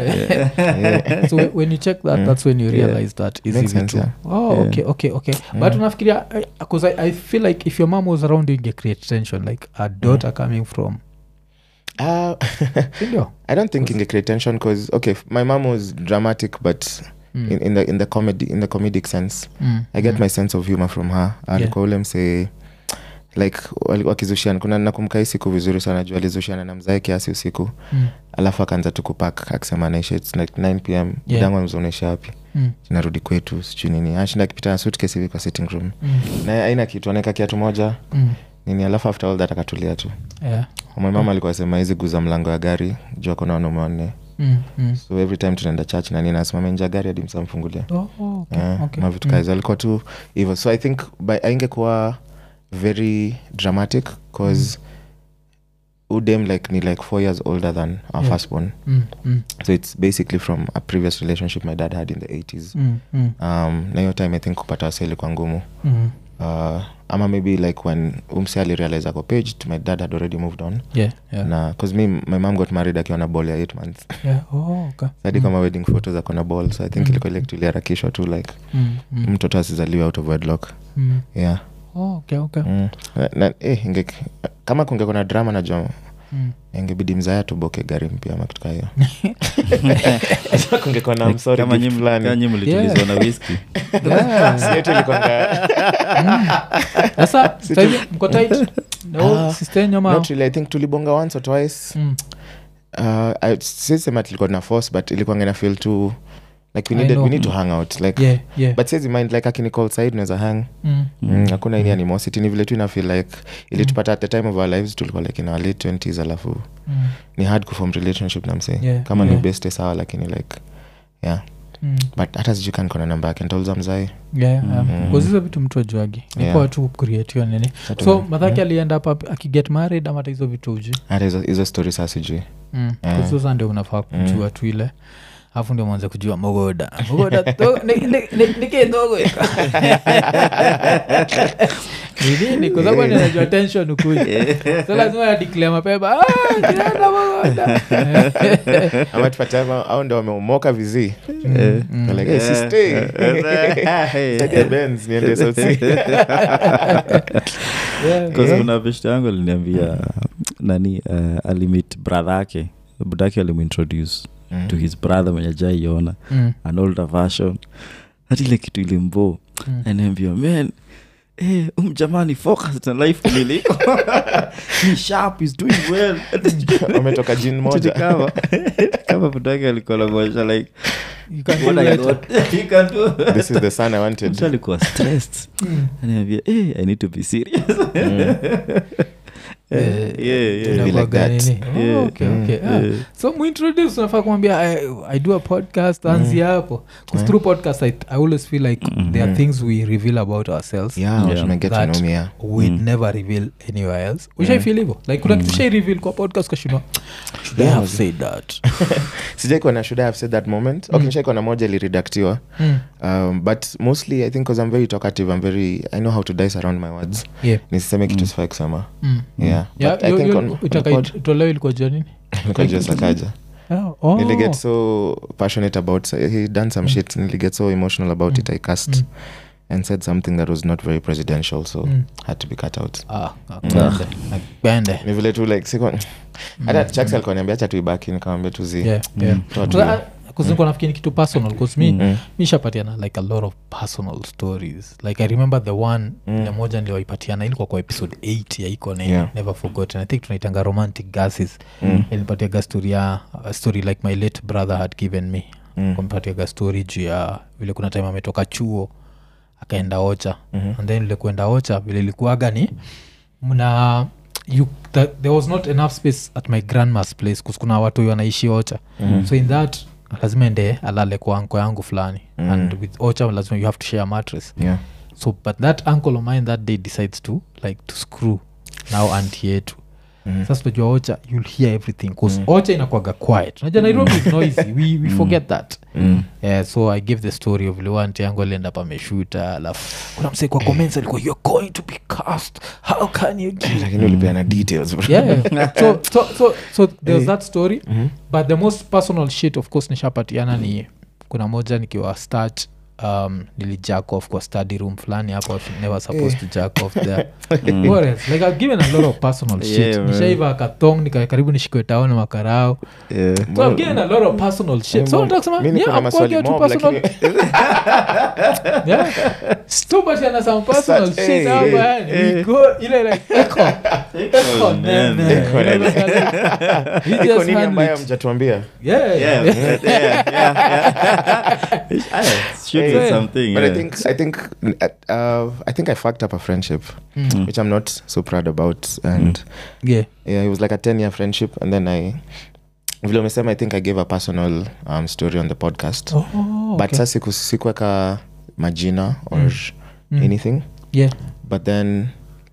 so when you check that that's when you realize that is even true okay but unafikiria because I feel like if your mom was around you you create tension like a daughter coming from I don't think in the create tension because okay my mom was dramatic but in the comedic sense I get my sense of humor from her alikuwa ule mse like wakizushiana kuna nakumbuka hii siku vizuri sana juu alizushiana na mzae kiasi usiku alafu akaanza tukupack akisema anaisha it's like 9 pm dangu amzonesha wapi tunarudi kwetu sijui nini ashinda akipita na suitcase hivi kwa sitting room na haina kitu anaweka kiatu moja nini alafu after all that akatulia tu my mama alikuwa sema hizi guza mlango ya gari juu kuna wanaume wanne so every time tunaenda church na nini nasimama nje gari hadi msamfungulia mavitu kazi alikuwa tu hivyo so I think ingekuwa very dramatic cause udem like ni like 4 years older than our firstborn so it's basically from a previous relationship my dad had in the 80s na hiyo time I think kupata waseli kwa ngumu ama maybe like when umse alirealize ako page my dad had already moved on na cause my mom got married akiwa na ball ya 8 months hadi kama wedding photos ako na ball so I think ilikuwa like tuliharakishwa tu like mtoto asizaliwe out of wedlock okay na kama kungekuwa na drama na joma ingebidi mzaya tuboke gari mpya ama kitu kayo kungekuwa na msori kama nyinyi mlitulizwa na whisky sietu ilikuanga sasa mko tight no sister nyama not really I think tulibonga once or twice sisema tulikuwa na force but ilikuwa ngena feel too like we need to hang out like but says mind like akini call side unaweza hang hakuna ini animosity ni vile tu ina feel like ili tupata at the time of our lives tulikuwa like in our late 20s alafu ni hard to form relationship na msee kama ni best sawa lakini like but hata sijui kan kona namba yake nitauliza mzae because hizo vitu mtu ajuagi nikuwa tu create nini so madhaki alienda hapa akiget married ama hizo vitu uji hata hizo story sasa sijui hizo ndio unafaa kujua tu ile afu ndio mwanza kujua mogoda nike ndogo nini kwa sababu ninajua tension ukuja so lazima ya declare mapema kienda mogoda ama tupatama au ndio wameomoka vizi like hey sister sasa Benz niende sauti because kuna beshte yangu aliniambia nani alimit brother yake budaki alimintroduce to his brother mwenye jaiona an older version hati ile kitu ilimbo anaambia man jamani focus on life niliko he sharp is doing well umetoka jin moja kama budaki alikuwa like You can What do I later. thought you can do. This is the son I wanted. Mtu alikuwa stressed. Anaambia, hey, I need to be serious. Yeah. Tunakuwa Be like that. nini? Oh, Yeah, okay. yeah. So muintroduce unafaa kumwambia I do a podcast anzia hapo bcause through podcast I always feel like there are things we reveal about ourselves Yeah, Yeah. yeah. Get to That- know me, yeah. we'd never reveal anywhere else ushaifeel hivo like kuna kitu shai reveal kwa podcast kashindwa should I have said that Sijaikuwa na should I have said that moment. Okay, nishaikuwa na moja iliredactiwa. But mostly I think because I'm very talkative, I know how to dice around my words. yeah Nisiseme kitu sifai kusema. Yeah. yeah But I think on the pod, utoleo ilikuwa jua nini nilikuwa jua Sakaja. Oh. Nili get so passionate about he done some shit. Nili get so emotional about it. I cussed and said something that was not very presidential, so had to be cut out. Nakupende. Ni vile tu like siko hata Chucks alikuwa niambia acha tuibaki, nikamwambia tuzi. Yeah. Kuzinikuwa nafikiri kitu personal bcause mi shapatiana like a lot of personal stories like I remember the one ile moja nilioipatiana ilikuwa kwa episode 8 ya iko never forgotten I think tunaitanga romantic gases ilipatiaga story like my late brother had given me kompatiaga story juu ya vile kuna time ametoka chuo akaenda Ocha and then ile kuenda Ocha vile ilikuwaga ni mna there was not enough space at my grandma's place kus kuna watu wanaishi Ocha so in that lazima ende alale kwa anko yangu fulani and with Ocha lazima you have to share a mattress so but that uncle of mine that day decides to screw now auntie yetu sasa tunajua Ocha you'll hear everything because Ocha inakuwaga quiet unajua Nairobi is noisy we forget that yeah, so I give the story of vile auntie yangu alienda pameshuta alafu kuna msee kwa comments alikuwa you're going to be cast how can you give Lakini ulipeana details, bro. yeah so there was that story but the most personal shit of course nishapatiana ni kuna moja nikiwa start nili jack off kwa study room fulani hapo never supposed to jack off there what else like I've given a lot of personal shit Yeah, man. nishaiva katong karibu nishikwe taoni makarao so I've given a lot of personal shit so nataka kusema Mimi niko na yeah maswali I'm mob, personal lakini yeah stupid and some personal Such- shit hey, hapa yani we go ile like echo nene Echo nene. he iko just nini handle ambayo it. mjatuambia? Yeah. Should be something. But Yeah. I think I fucked up a friendship, which I'm not so proud about. And Yeah. yeah, it was like a 10-year friendship. And then vile umesema, I think I gave a personal story on the podcast. Oh, But okay. sasa sikuweka majina or anything. Yeah. But then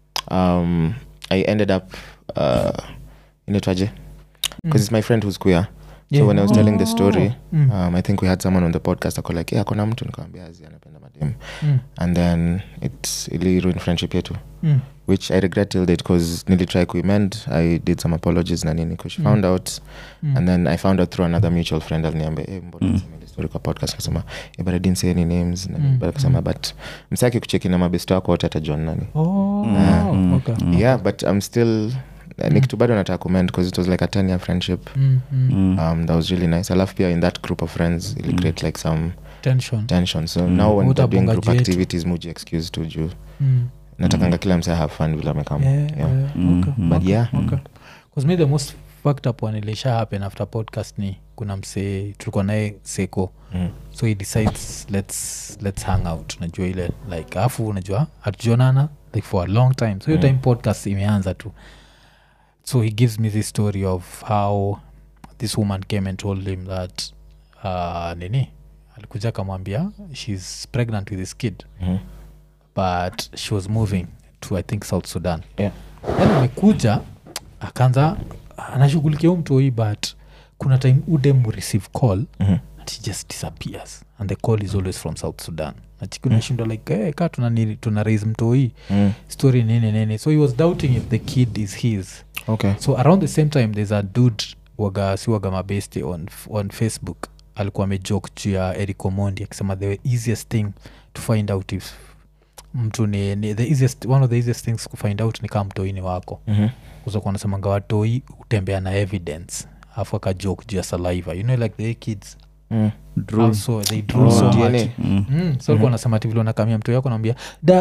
I ended up inetwaje? Because it's my friend who's queer. Yeah. So when I was telling the story, Mm. I think we had someone on the podcast ako like, yeah, akona mtu, nikamwambia azi anapenda madem. And then ili ruin friendship yetu, which I regret till date because nilitry kuimend. I did some apologies na nini because she found out. And then I found out through another mutual friend aliniambia, mbona nasema ile story kwa podcast? Kasema, but I didn't say any names. But kasema, but msaki kucheki na mabesto wako wote atajua nani. Okay. Yeah, but I'm still nikitu bado nataka comment because it was like a 10-year friendship. That was really nice. Alafu pia in that group of friends ili create like some tension. So now when we're doing group Utabonga jetu. activities muji excuse tu juu natakanga kila msee have fun vile amekama. But yeah. Because me the most fucked up one ilisha happen after podcast ni kuna msee tulikuwa naye Seko so he decides let's hang out najua ile like afu unajua hatujonana like for a long time so hiyo time podcast imeanza tu so he gives me this story of how this woman came and told him that nini alikuja kamwambia she's pregnant with this kid but she was moving to I think South Sudan. Yeah. Then amekuja akaanza anashughulikia huyu mtoi but kuna time udem receive call and she just disappears and the call is always from South Sudan nachikunashindwa like ka tuna raise mtoi story nini so he was doubting if the kid is his. Okay. So around the same time there's a dude waga mabeste on Facebook alikuwa amejoke juu ya Eric Omondi akisema the easiest thing to find out if mtu ni one of the easiest things to find out ni kama mtoi ni wako kuzokuwa nasemanga watoi utembea na evidence afu akajoke juu ya saliva you know like the kids Drew. So they drew so DNA. much so alikuwa unasema ati vile unakamia mtu yako naambia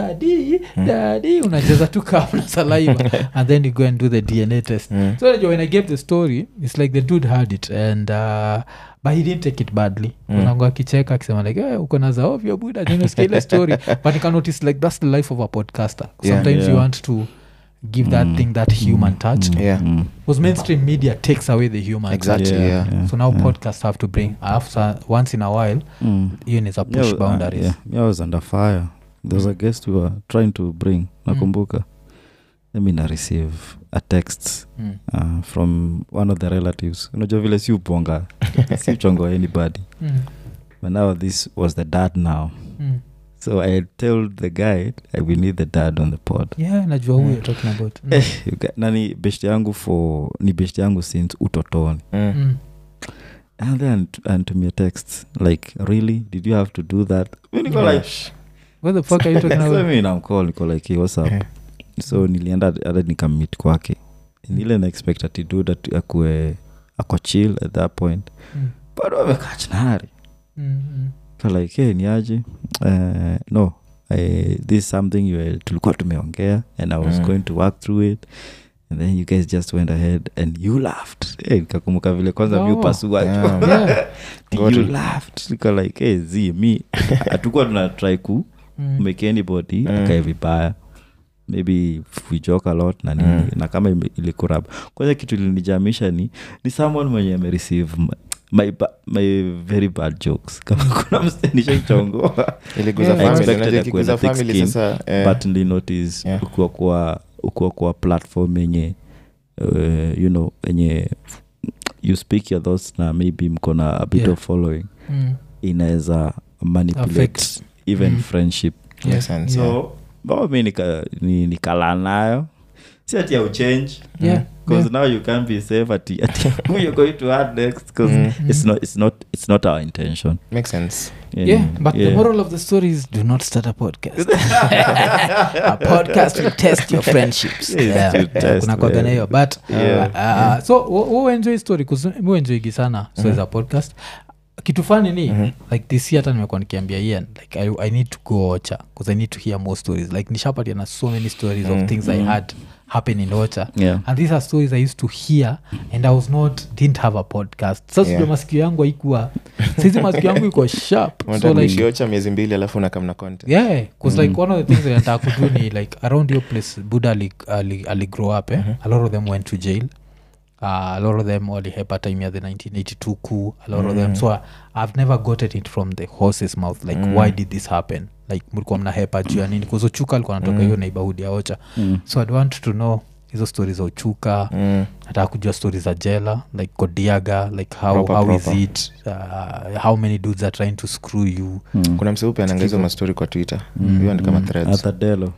daddy unacheza tu kama na saliva and then you go and do the DNA test so when I gave the story it's like the dude had it and but he didn't take it badly unango akicheka akisema like uko na za ovyo buda nimesikia ile story but you can notice like that's the life of a podcaster sometimes you want to give that thing that human touch because mainstream media takes away the human Exactly, touch yeah. so now podcasts have to bring after once in a while even is a push boundaries I was under fire. There was a guest we were trying to bring nakumbuka I receive a text from one of the relatives unajua vile si uponga si uchongo anybody but now this was the dad now so I told the guy we need the dad on the pod. Najua who you're talking about nani beshte yangu ni beshte yangu since utotoni and then antumia text like really did you have to do that like what the fuck are you talking about so namcall niko like hey, what's up so nilienda hata nikammeet kwake nile na expect ati do that akue ako chill at that point but wamekachnari like hey niaje no this is something tulikuwa tumeongea and I was going to work through it and then you guys just went ahead and you laughed nikakumbuka vile kwanza mi upasua you laughed niko like hey zi mi hatukuwa tunatry ku make anybody akae vibaya maybe we joke a lot na nini na kama ilikurab kwanza kitu ilinijamisha ni someone mwenye amereceive my very bad jokes kama kuna mstenisha chongo iliguza family sasa but nili notice ukiwa kwa platform yenye you know yenye you speak your thoughts na maybe mkona a bit of following inaweza manipulate even friendship so mi nikala nayo si ati au change because now you can't be safe at who you're going to add next because it's not our intention. Makes sense. But the moral of the story is do not start a podcast. A podcast will test your friendships. Kuna kwa gana hiyo but so who enjoy story because who enjoy gisana so is a podcast kitu fani ni like this year hata nimekuwa nikiambia Ian like I need to go Ocha because I need to hear more stories like nishapatia na so many stories of things I had happen in Ocha and these are stories I used to hear and I didn't have a podcast sasa masikio yangu haikuwa sisi masikio yangu iko sharp so like Ocha miezi 2 alafu unakamna content because like one of the things that nataka kudu ni like around your place Buddha ali grow up a lot of them went to jail a lot of them walihepa time ya the 1982 coup a lot of them so I've never gotten it from the horse's mouth like why did this happen like mlikuwa mnahepa juu ya nini kuzo chuka alikuwa anatoka hiyo neighborhood ya Ocha so I'd want to know hizo stories za uchuka nataka kujua stories za jela like Kodiaga like how is it how many dudes are trying to screw you kuna mseupe anaangalia ma story kwa Twitter hiyo ni kama threads Atadelo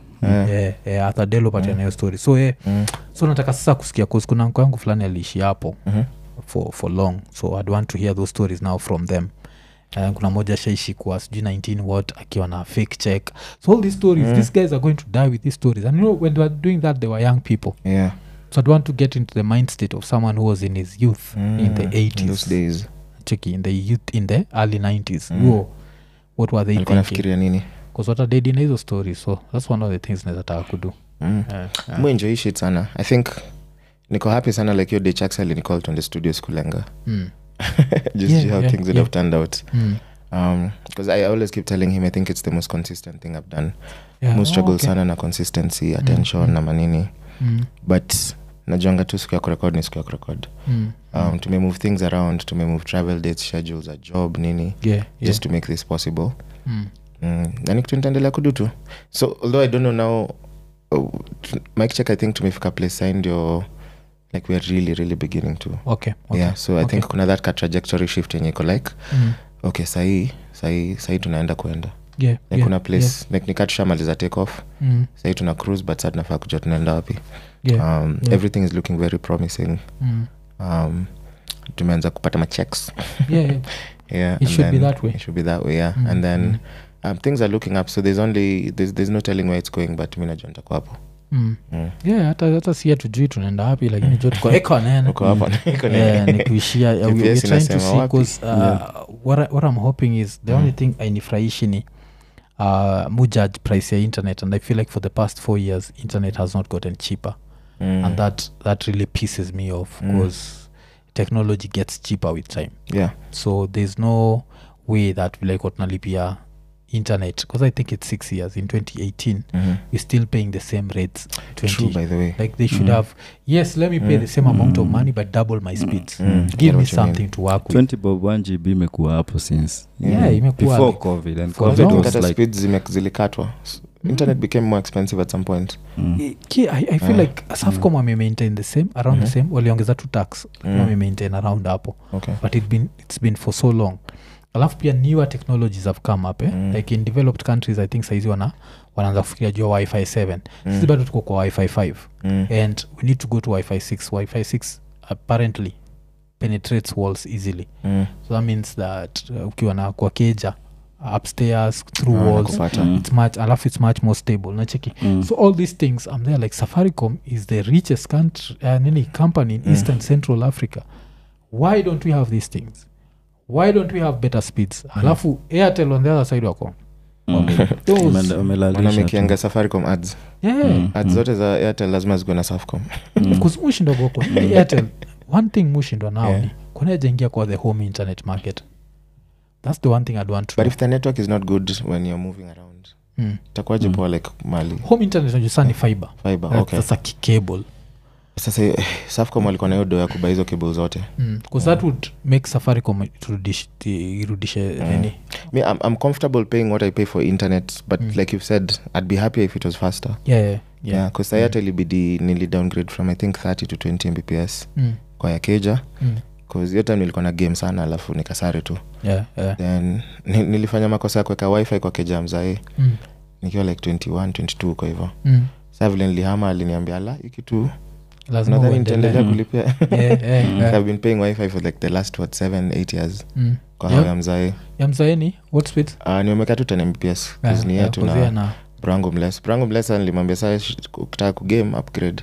Atadelo patia nayo story so so nataka sasa kusikia cause kuna mko yangu fulani aliishi hapo for long so I'd want to hear those stories now from them kuna moja shaishi kwa sijui 19 what akiwa na fake check so all these stories these guys are going to die with these stories and you know when they were doing that they were young people so I'd want to get into the mind state of someone who was in his youth in the 80s in those days Cheki, in the youth in the early 90s what were they thinking nafikiria nini because what are they in hizo stories so that's one of the things naweza kudu enjoy shit sana I think niko happy sana like your day Chucks alinicall on the studio sikulenga just how things would have turned out because I always keep telling him I think it's the most consistent thing I've done most struggle sana na consistency attention na manini but najuanga tu siku ya kurekod ni siku ya kurekod tumemove things around tumemove travel dates schedules a job nini just to make this possible na ni kitu nitaendelea kudu tu so although I don't know now Mike Check I think tumefika place signed your like we're really really beginning to yeah so I think kuna that trajectory shift yenye iko like okay sahi tunaenda kuenda like kuna place like nikatushamaliza take off sahi tuna cruise but sasa tunafaa kujua tunaenda wapi everything is looking very promising tumeanza kupata ma checks it should be that way it should be that way and then things are looking up so there's no telling where it's going but mimi najua nitakuwa hapo Yeah, hata si hatujui tunaenda wapi lakini jo tuko eko nene uko hapa ni kuishia we're GPS trying to inasema see wapi? because what I'm hoping is the only thing ainifurahishi ni mujudge price ya internet and I feel like for the past 4 years internet has not gotten cheaper and that really pisses me off because technology gets cheaper with time yeah so there's no way that like watunalipia internet because I think it's 6 years in 2018 we're still paying the same rates 20 true by the way like they should have yes let me pay the same amount of money but double my speeds give me something to work with 20 bob 1 GB imekuwa hapo since imekuwa before like covid and for covid long. was hata like speeds zilikatwa internet became more expensive at some point I feel like Safaricom wamemaintain the same around the same waliongeza tu tax wamemaintain around hapo okay but it's been for so long alafu pia newer technologies have come up like in developed countries I think saizi wanaanza kufikiria juu ya wi-fi 7 sisi bado tuko kwa wi-fi 5 and we need to go to wi-fi 6 wi-fi 6 apparently penetrates walls easily so that means that ukiwa na kwa keja upstairs through walls it's much more stable nacheki so all these things I'm there like Safaricom is the richest country company in Eastern Central Africa why don't we have these things why don't we have better speeds alafu Airtel on the other side wako wanamekianga Safaricom ads ads zote za Airtel lazima zikuwe na Safaricom mushindwa goko Airtel one thing mushindwa nao ni kunajaingia kwa the home internet market that's the one thing I'd want to but if the network is not good when you're moving around itakuwaje poa like mali home internet unajua ni fiber okay sasa cable sasa Safaricom walikuwa na hiyo doa ya kubuy hizo cable zote because that would make Safaricom irudishe nini I'm comfortable paying what I pay for internet but like you've said I'd be happier if it was faster yeah because Airtel ilibidi nili downgrade from I think 30 to 20 Mbps kwa ya keja because hiyo time nilikuwa na game sana alafu nikasare tu then nilifanya makosa ya kuweka wifi kwa keja mzae nikiwa like 21 22 kwa hivyo sasa vile nilihama aliniambia ala ikitu lazima uendelee kulipia I've been paying wifi for like the last 7-8 years kwa hao ya mzae ni what speed nimeweka tu 10 Mbps because ni yetu na Brango Bless nilimwambia sasa ukitaka ku game upgrade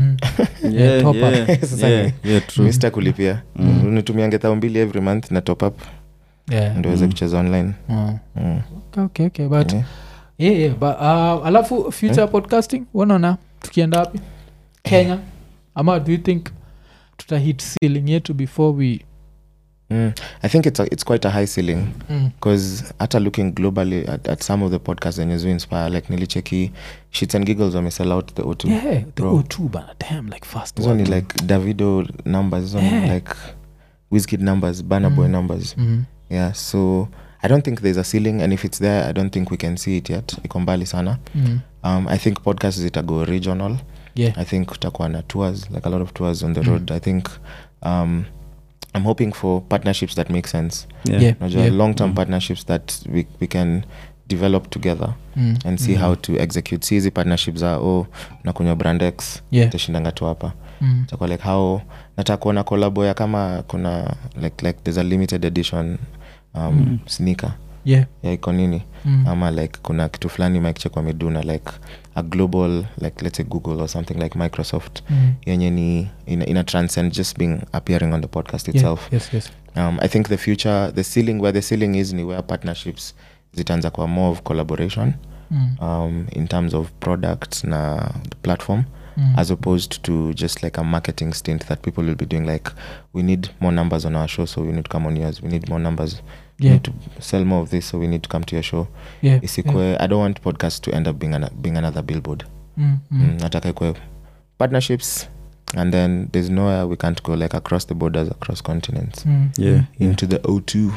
Mr. kulipia unitumiange 2,000 every month na top up ndio weze kucheza online okay but but alafu future podcasting wanaona tukienda wapi Kenya ama do you think tutahit ceiling yetu before we I think it's quite a high ceiling because hata looking globally at some of the podcasts and you inspire like nilicheki Shits and Giggles wamesell out the O2 the O2 bana damn like fast it's only like Davido numbers like Wizkid numbers Burna Boy numbers yeah so I don't think there's a ceiling and if it's there I don't think we can see it yet iko mbali sana I think podcasts itago regional I think kutakuwa na tours like a lot of tours on the road I think I'm hoping for partnerships that make sense long-term partnerships that we can develop together and see how to execute see hizi partnerships are nakunywa brand X tashindanga tu hapa itakuwa like how nataka kuona collabo ya kama kuna like there's a limited edition sneaker iko nini ama like kuna kitu fulani Mike Check wameduna like a global like let's say Google or something like Microsoft yenye ni ina transcend just being appearing on the podcast itself yes. I think the future the ceiling is ni where partnerships zitaanza kwa more of collaboration in terms of products na the platform as opposed to just like a marketing stint that people will be doing like we need more numbers on our show so we need to come on yours we need more numbers we need to sell more of this so we need to come to your show isikwe I don't want podcasts to end up being another billboard nataka ikwe partnerships and then there's nowhere we can't go like across the borders across continents into the O2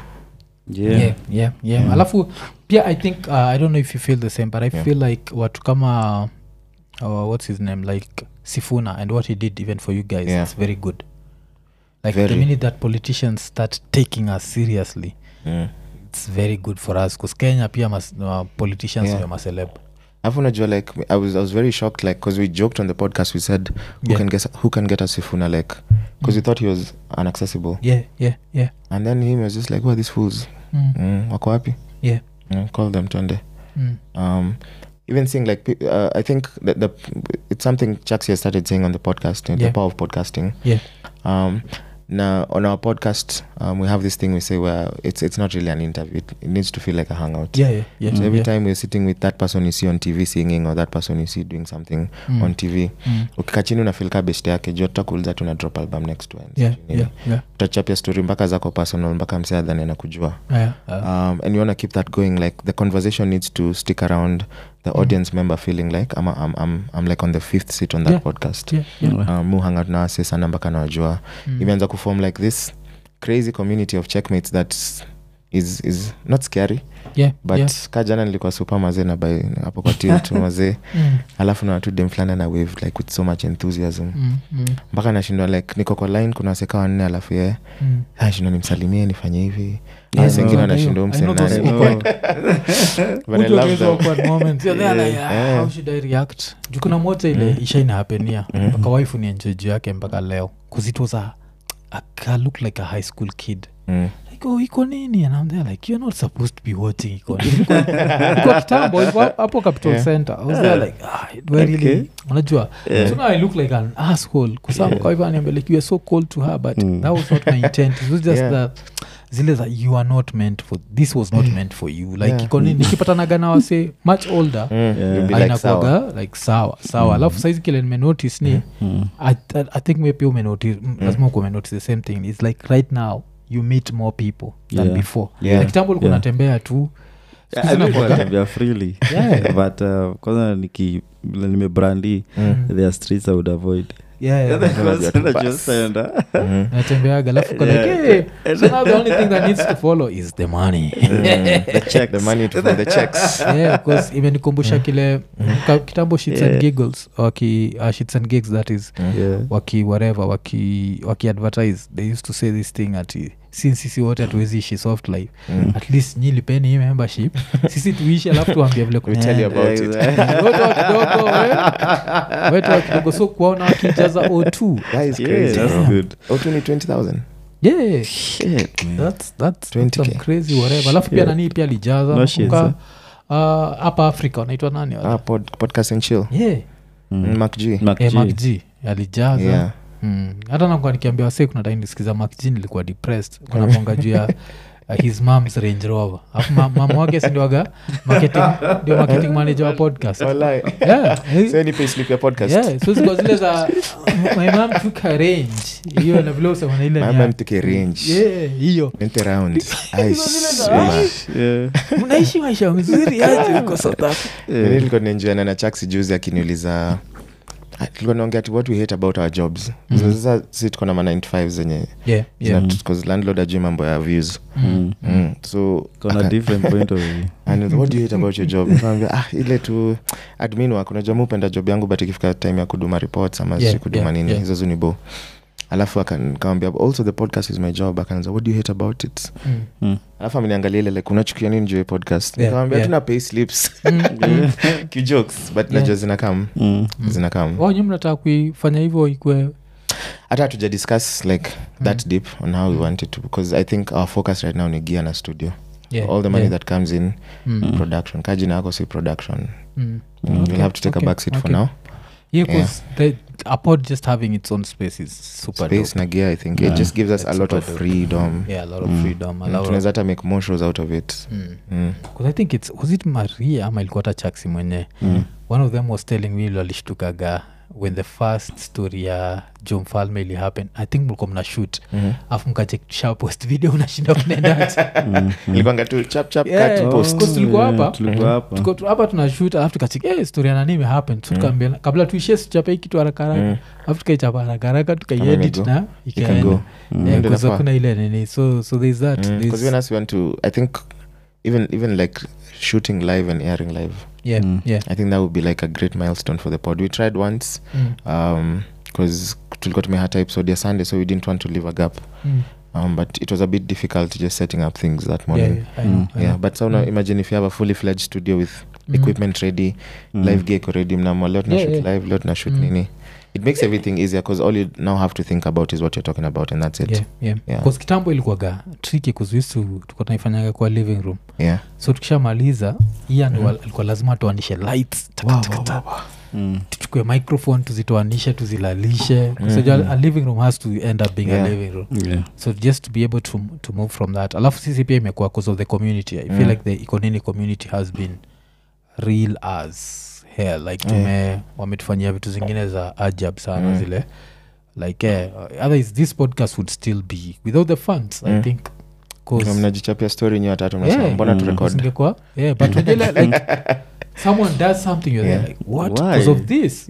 alafu pia I think I don't know if you feel the same but I feel like watu kama what's his name like Sifuna and what he did even for you guys it's very good like the minute that politicians start taking us seriously it's very good for us because Kenya pia politicians were maceleb I've unajua like I was very shocked like because we joked on the podcast we said who can get us Sifuna like because we thought he was inaccessible and then he was just like who are these fools wako wapi call them twende even seeing like I think that it's something Chucks has started saying on the podcast, the power of podcasting. Now on our podcast, we have this thing we say where it's not really an interview. It needs to feel like a hangout. So every time we're sitting with that person you see on TV singing or that person you see doing something on TV, ukikaa chini unafeel ka best yake, juu tutakuuliza tuna drop album next Wednesday. Tutachapia story mpaka zako personal mpaka msee adhani anakujua. And you want to keep that going, like the conversation needs to stick around the audience member feeling like I'm like on the 5th seat on that podcast. Mu hang out na wase sana mpaka nawajua. Imeanza kuform like this crazy community of checkmates that is not scary. But kajana nilikuwa super mazee na by hapo kwa tilt mazee. Alafu na watu dem flana na wave like with so much enthusiasm. Mpaka nashindwa like niko kwa line kuna waseka wanne alafu yeye nashindwa nimsalimie nifanye hivi. Sengine anashindwa msenani. But I love the awkward moments. How should I react? Jukuna moja ile ishaina hapenia. Mpaka wife ni enjoy yake mpaka leo. Cuz it was I look like a high school kid. Like, iko nini? And I'm there like, you're not supposed to be watching iko. Iko kitambo hapo Capital Center. I was there like, do I really? Unajua? So now I look like an asshole. Kusama kwa hivyo ananiambia like, you are so cold to her, but that was not my intent. It was just that zile that you are not meant for, this was not meant for you. Like iko nini? Nikipatanaga na wase much older, inakuwaga like sawa. Alafu saizi kile nimenotice ni I think maybe umenotice, lazima uko umenotice the same thing. It's like right now you meet more people than before. Like kitambo ulikuwa unatembea tu natembea freely. But kwanza nimebrandi their streets I would avoid. Natembeaga alafu kwa like so now the only thing that needs to follow is the money. the money to for the checks. Because imenikumbusha kile kitambo Shits and Giggles Shits and Gigs that is waki whatever waki advertise, they used to say this thing at since sisi wote hatuwezi ishi soft life, at least nyi lipeni hii membership sisi tuishi alafu tuambia vile we tell you about it. Wetu kidogo so kuona wakijaza O2. That is crazy. That's good. O2 ni 20,000. Shit, man. That's 20K. some crazy whatever. Alafu pia nani pia alijaza No hapa Africa wanaitwa nani? Podcast and chill. Mark G. Mark G alijaza. Hata nakuwa nikiambia wase kuna time nisikiza Mark G nilikuwa depressed kuna mwanga juu ya his mom's Range Rover. Afu mama wake si ndio marketing manager wa podcast. So ni pay slip ya podcast. So ziko zile za my mom took a range. Hiyo na vile usema ile my mom took a range. Hiyo. Went around. Unaishi maisha mzuri aje uko South Africa. Nilikuwa naenjoy na Chucks juzi akiniuliza tulikuwa naongea what we hate about our jobs. Sasa sisi tuko na 9 to 5 zenye because landlord ajui mambo ya views. So kuna different point of view. And what do you hate about your job? Naambia ile tu admin work. Unajua mimi upenda job yangu but ikifika time ya kuduma reports ama kuduma nini hizo zunibo. Alafu akamwambia also the podcast is my job. Akaanza what do you hate about it? Alafu ameniangalia ile like unachukia nini juu ya podcast? Nikamwambia tuna pay slips. Jokes but najua zinakam. Nyinyi mnataka kuifanya hivyo ikwe hata tuja discuss like that deep on how we want it to, because I think our focus right now ni gear na studio. All the money that comes in production. Kajina yako si production. We'll have to take a back seat for now. Because the Apod just having its own space is super space na gear, I think it just gives us a lot of freedom. A lot of freedom. Tunaweza hata make more shows out of it. Because I think was it Maria ama ilikuwa hata Chucks mwenye one of them was telling me alishtukaga when the first story ya Joe Mfalme ili happen. I think mlikuwa mna shoot afu mkachekisha post video unashinda kunaendaje. Ilikuwa tu chap cut post. Because tulikuwa hapa tuna shoot afu tukacheki story ya nani ime happen. Tukaambia kabla tuishie tuchape kitu haraka afu tukaichapa haraka tukaiedit na ikaenda. Because kuna ile nini so there's that. Because when us want to, I think even like shooting live and airing live. I think that would be like a great milestone for the pod. We tried once because tulikuwa tumehata episode ya Sunday, so we didn't want to leave a gap. But it was a bit difficult just setting up things that morning. I know. But so now imagine if you have a fully fledged studio with equipment ready, live gig already, mnamo lot na shoot live, lot na shoot nini. It makes everything easier because all you now have to think about is what you're talking about, and that's it. Because kitambo ilikuwaga tricky because we used to tuko tunaifanyaga kwa living room. So tukishamaliza Ian alikuwa lazima tuandishe lights. tuchukue microphone tuzitoanishe tuzilalishe a living room has to end up being a living room so just to be able to move from that alafu sisi pia imekuwa because of the community I feel like the Ikonini community has been real as hell like wametufanyia vitu zingine za ajab sana zile like otherwise this podcast would still be without the funds I think mnajichapia story nyi watatu mbona tu record but like someone does something you're there like what because of this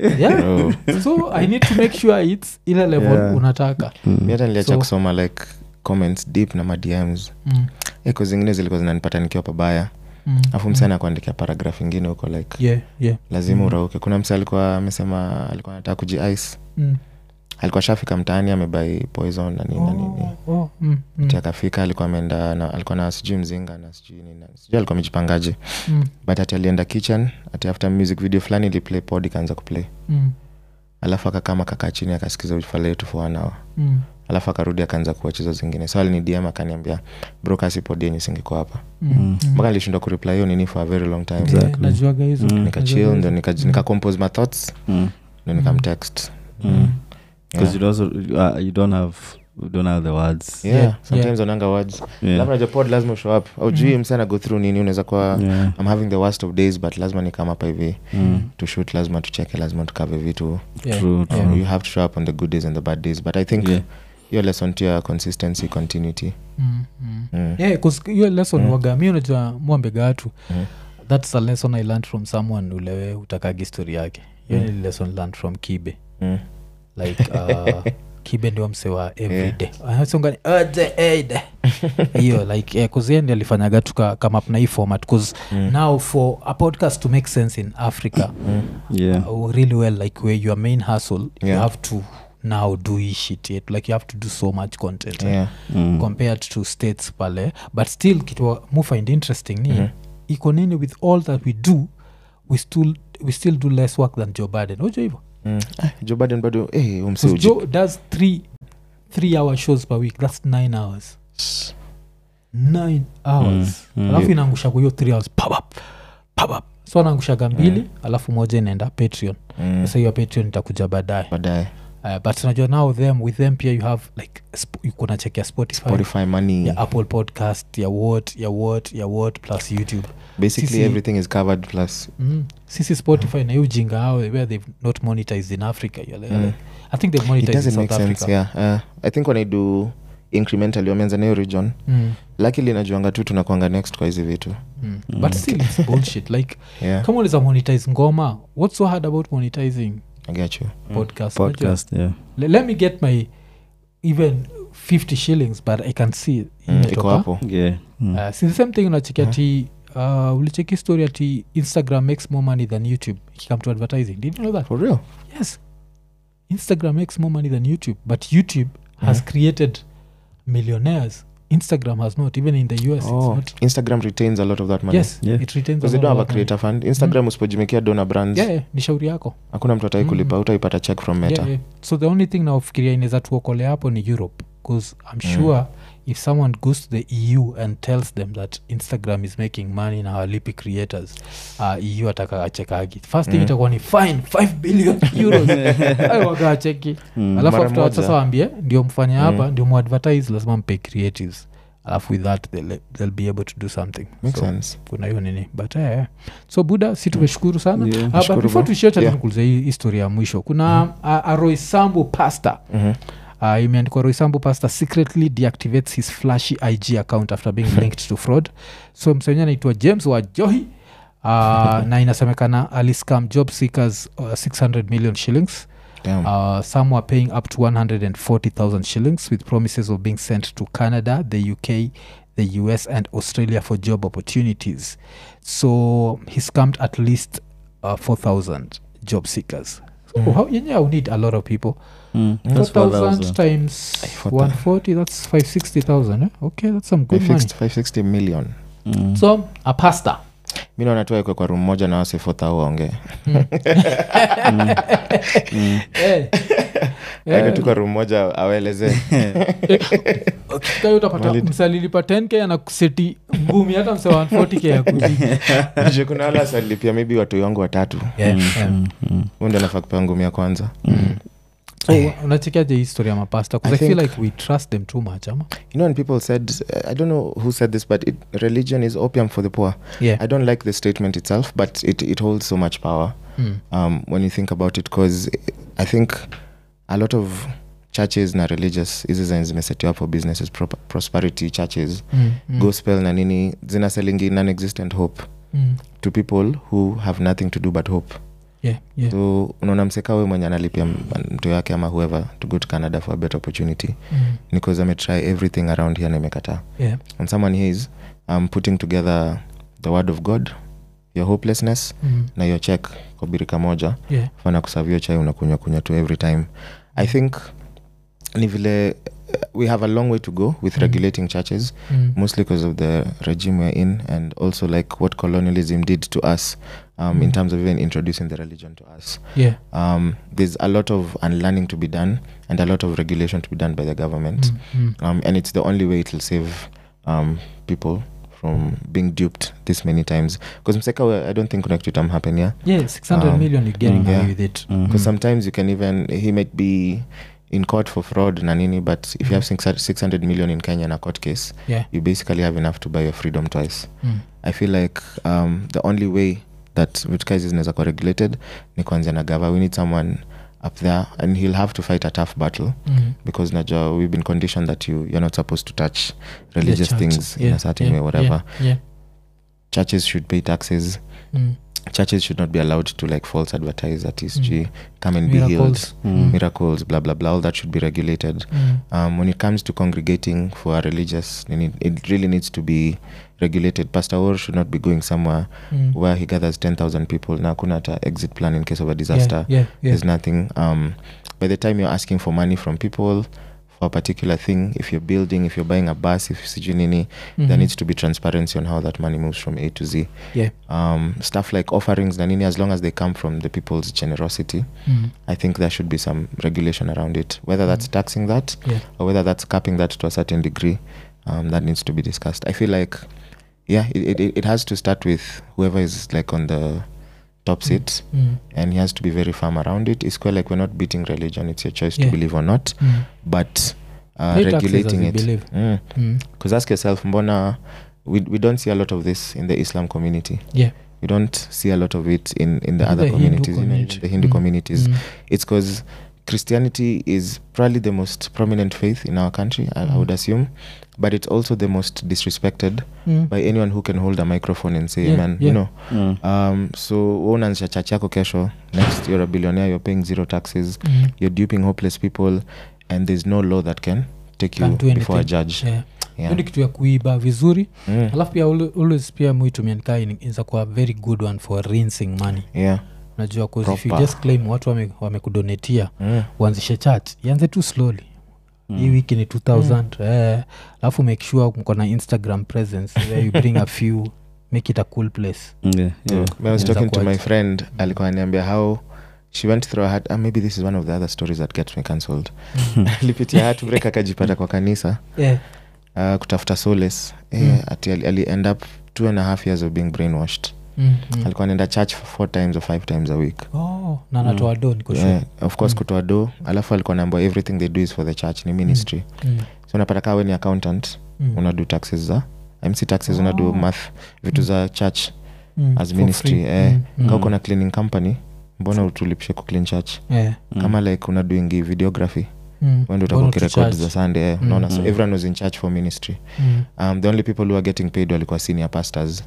so I need to make sure it's ile level unataka hata niliacha kusoma like comments deep na DMs eko zingine zilikuwa zinanipata nikiwa pabaya afu msana kuandikia paragraph ingine huko like lazima urauke kuna msa alikuwa amesema alikuwa anataka kuji-ice alikuwa shafika mtaani amebai poison na nini akafika alikuwa ameenda alikuwa na sijui mzinga na sijui nini sijui alikuwa amejipangaje but ati alienda kitchen ati after music video fulani ili play pod ikaanza kuplay alafu akakama kakaa chini akasikiza ufala yetu for 1 hour alafu akarudi akaanza kuwatch hizo zingine so alini DM akaniambia bro kasi pod yenyu singekuwa hapa mpaka nilishindwa kureply hiyo nini for a very long time najuaga hizo nikachill ndo nika compose my thoughts ndo nikamtext because you don't have the words sometimes onanga words labda je pod lazima show up au juu msana go through nini unaweza kwa I'm having the worst of days but lazima ni kama hapa hivi to shoot lazima tucheke lazima tukave vitu true. You have to show up on the good days and the bad days but I think your lesson to your consistency continuity because your lesson waga mimi unajua mwambega watu that's a lesson I learned from someone ulewe utakagi story yake hiyo ni lesson learned from Kibe like Kibe ndio msewa everyday anasongani ode hiyo like kuzendi alifanyaga tuka come up na hii format because now for a podcast to make sense in Africa really well like where your main hustle you have to now do shit yet like you have to do so much content compared to states pale but still kitu mu find interesting ni Ikonini with all that we do we still do less work than Joe Biden ojo hivyo Joe Biden bado Joe does 3-hour shows per week that's 9 hours 9 hours alafu inaangusha kwa hiyo 3 hours pop so anaangushaga 2 alafu moja inaenda Patreon sasa hiyo Patreon itakuja baadaye but unajua now with them pia you have like you kuna check ya Spotify money ya Apple podcast ya what plus YouTube basically everything is covered plus sisi Spotify na hiyo jinga hao where they've not monetized in Africa I think they've monetized in South Africa I think when I do incrementally wameanza na hiyo region luckily najuanga tu tunakuanga next kwa hizi vitu but still it's bullshit like kama unaweza monetize ngoma what's so hard about monetizing I get you podcast let me get my even 50 shillings but I can see iko hapo see the same thing unachekia ti ulicheki story ati Instagram makes more money than YouTube come to advertising did you know that for real yes Instagram makes more money than YouTube but YouTube has created millionaires Instagram has not even in the US it's not. Instagram retains a lot of that money yes it retains because they don't have a creator fund Instagram usipojimekia donor brands ni shauri yako hakuna mtu ataikulipa utaipata check from Meta so the only thing naofikiria inaweza tuokole hapo ni Europe because I'm sure if someone goes to the EU and tells them that Instagram is making money na hawalipi creators EU atakachekagi first thing itakuwa ni fine 5 billion euros wakacheki alafu after sasa waambie ndio mfanya hapa ndio muadvertise lazima mpe creatives alafu with that they'll be able to do something makes sense kuna hiyo nini but so Buddha si tumeshukuru sana but before tushare tukuuliza hii historia ya mwisho kuna Roysambu pastor imeandikwa Roysambu pastor secretly deactivates his flashy IG account after being linked to fraud so msanii anaitwa James Wajohi na inasemekana aliscam job seekers 600 million shillings some were paying up to 140,000 shillings with promises of being sent to Canada, the UK, the US and Australia for job opportunities so he scammed at least 4,000 job seekers so how you need a lot of people 4,000 times 140 that's 560,000 okay that's some good money 560 million so a pastor mi naona tu aikwe kwa room moja na wase 4,000 waongee aikwe tu kwa room moja aweleze ukifika utapata msalilipa 10k anakuseti ngumi hata mse 140k ya kuzi Je, kuna wale wasalipia maybe watu wangu watatu huo ndio nafaa kupewa ngumi ya kwanza. So unachekiaje history ya mapasta because I feel like we trust them too much ama You know, when people said, I don't know who said this, but religion is opium for the poor. yeah I don't like the statement itself, but it holds so much power when you think about it, because I think a lot of churches na religious hizi zenye zimesetiwa up for businesses, prosperity churches, gospel na nini zina selling non-existent hope to people who have nothing to do but hope. yeah So unaona mseka we mwenye analipia mtu yake ama whoever to go to Canada for a better opportunity because ametry everything around here na imekataa. yeah And someone here is putting together the word of God, your hopelessness na your check kwa birika moja yeah fana kusavio chai unakunywa kunywa tu every time. I think ni vile we have a long way to go with regulating churches, mostly because of the regime we're in, and also like what colonialism did to us in terms of even introducing the religion to us. yeah There's a lot of unlearning to be done and a lot of regulation to be done by the government. And it's the only way it will save people from being duped this many times, because mseka I don't think kuna kitu tam happen here. yeah 600 million you're getting away yeah. with it Because sometimes you can even, he might be in court for fraud na nini, but if you have 600 million in Kenya in a court case, yeah you basically have enough to buy your freedom twice. I feel like the only way that vitu kazi zinaweza kuwa regulated ni kuanzia na gava. We need someone up there and he'll have to fight a tough battle because najua we've been conditioned that you're not supposed to touch religious things in a certain way, whatever. yeah Churches should pay taxes. Churches should not be allowed to like false advertise that ESG come and Miracles. be healed, miracles, blah blah blah. All that should be regulated. When it comes to congregating for a religious, it really needs to be regulated. Pastor Or should not be going somewhere where he gathers 10,000 people. Na kuna hata exit plan in case of a disaster. yeah There's nothing. By the time you're asking for money from people for a particular thing, if you're building, if you're buying a bus, if sijui nini, there needs to be transparency on how that money moves from A to Z. yeah Stuff like offerings na nini, as long as they come from the people's generosity, I think there should be some regulation around it, whether that's taxing that yeah or whether that's capping that to a certain degree. That needs to be discussed. I feel like it has to start with whoever is like on the top seat, and he has to be very firm around it. It's quite like we're not beating religion, it's your choice to believe or not, but Pay taxes regulating as you it, believe. because ask yourself, mbona we don't see a lot of this in the Islam community. yeah We don't see a lot of it in the Even other the Hindu communities, community. the Hindu communities. It's because Christianity is probably the most prominent faith in our country, I would assume, but it's also the most disrespected by anyone who can hold a microphone and say, Yeah, man, yeah. you know. So unaanzisha church yako kesho, next you're a billionaire, you're paying zero taxes, you're duping hopeless people, and there's no law that can take you Can't do before a anything. judge. yeah Yeah. ni kitu ya kuiba vizuri alafu pia always pia muitumia nikaa inza kuwa very good one for rinsing money. Yeah. Najua cause if you Proper. just claim watu wamekudonetia uanzishe church ianze tu slowly hii wiki ni 2000 alafu make sure mko na Instagram presence where you bring a few, make it a cool place. Yeah. I was Inaweza talking to my kuaje. friend, alikuwa ananiambia how she went through a heart, maybe this is one of the other stories that gets me cancelled. Alipitia heartbreak akajipata kwa kanisa yeah kutafuta solace. Ati ali end up 2.5 years of being brainwashed. Alikuwa anaenda church for 4 times or 5 times a week. na natoa do niko sure. Of course kutoa do, alafu alikuwa anaambiwa everything they do is for the church, ni ministry. So unapata kaa we ni accountant, unadu taxes za MC taxes, unadu math, vitu za church as For ministry. free. Kaa uko na cleaning company, mbona utulipishe ku clean church? yeah Kama like unadoingi videography, wendo Mbona utakuwa ukirecord utucharge? za Sunday, unaona. So everyone was in church for ministry. The only people who are getting paid walikuwa senior pastors,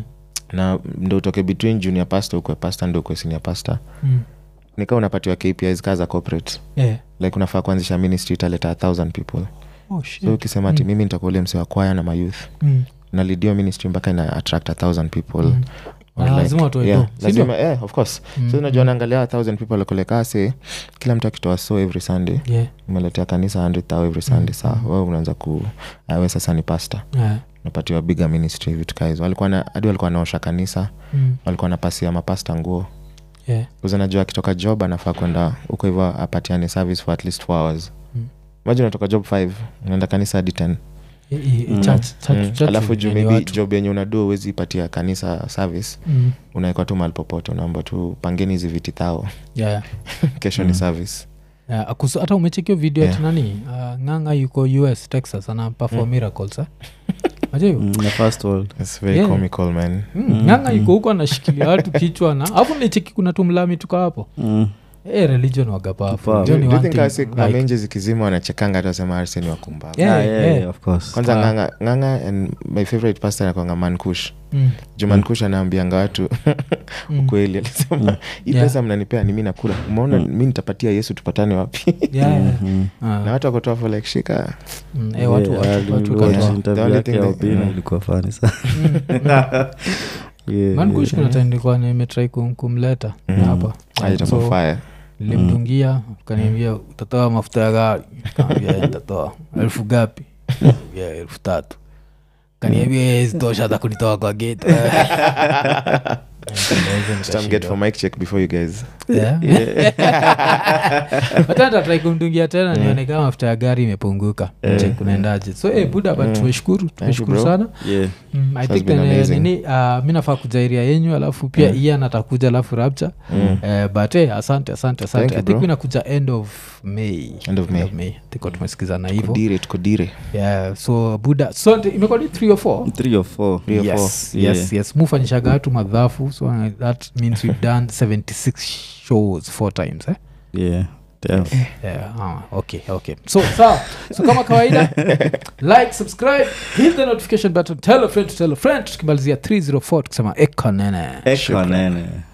na ndo utoke between junior pastor ukwe pastor ndo ukwe senior pastor. Nika unapatiwa KPIs kaza corporate, yeah like unafaa kuanzisha ministry italeta 1,000 people. oh shit So ukisema ati mimi nitakuwa ule mse wa kwaya na mayouth, na lidio ministry mpaka ina attract 1,000 people. Or lazima watoe yeah, do, si ndio? lazima, of course. So unajua naangalia 1,000 people wakolekase kila mtu akitoa so every Sunday, yeah umeletea kanisa 100,000 every Sunday. Saa wewe unaanza ku we sasa ni pastor, yeah unapatiwa bigger ministry, vitu kaizo. Hadi walikuwa naosha kanisa, walikuwa napasia mapasta nguo. yeah Uza najua akitoka job anafaa kwenda huko hivyo apatiane service for at least 4 hours. Imagine unatoka job 5 unaenda kanisa hadi 10. alafu juu maybe job yenye unadua uwezi patia kanisa service unaekwa tu mahali popote unaamba tu pangeni hizi viti thao kesho ni service. Hata umechekio video ati nani Ng'ang'a yuko US Texas ana perform miracles the first world. It's very comical man. Ng'ang'a yuko huko anashikilia watu kichwa na hapo nicheki kuna tumlami tuka hapo religion wagapafu. Do you think asik mamenje zikizima wanachekanga hata wasema Arsene wakumbavu? Of course. Kwanza Ng'ang'a and my favorite pastor anakuanga Mankush. Mankush anaambianga watu ukweli, alisema hii pesa mnanipea ni mimi nakula, umeona mimi nitapatia Yesu tupatane wapi? Na watu wakotoa for like shika watu ilikuwa funny sana. Mankush kuna time nilikuwa nimetry kumleta hapa so fire nilimdungia kaniambia utatoa mafuta ya gari, kaniambia nitatoa 1000 gapi? Ya 3000. Kaniambia zitosha hata kunitoa kwa gate. Some get for mic check before you guys. Watata try kumdungia tena nione kama mafuta ya gari imepunguka. Check kunaendaje. So buda but tumeshukuru sana. I think mimi nafaa kujairia yenyu alafu pia Ian atakuja alafu Rapture. But asante. I think mimi nakuja end of May. Tiko tumesikizana hivyo. Kodire. Yeah, so buda so imekuwa 3 or 4. Yes. Mufanyishaga watu madhafu, so that means we've done 76 shows 4 times okay. So kama kawaida like, subscribe, hit the notification button, tell a friend tukimalizia 304 tukisema ekonene.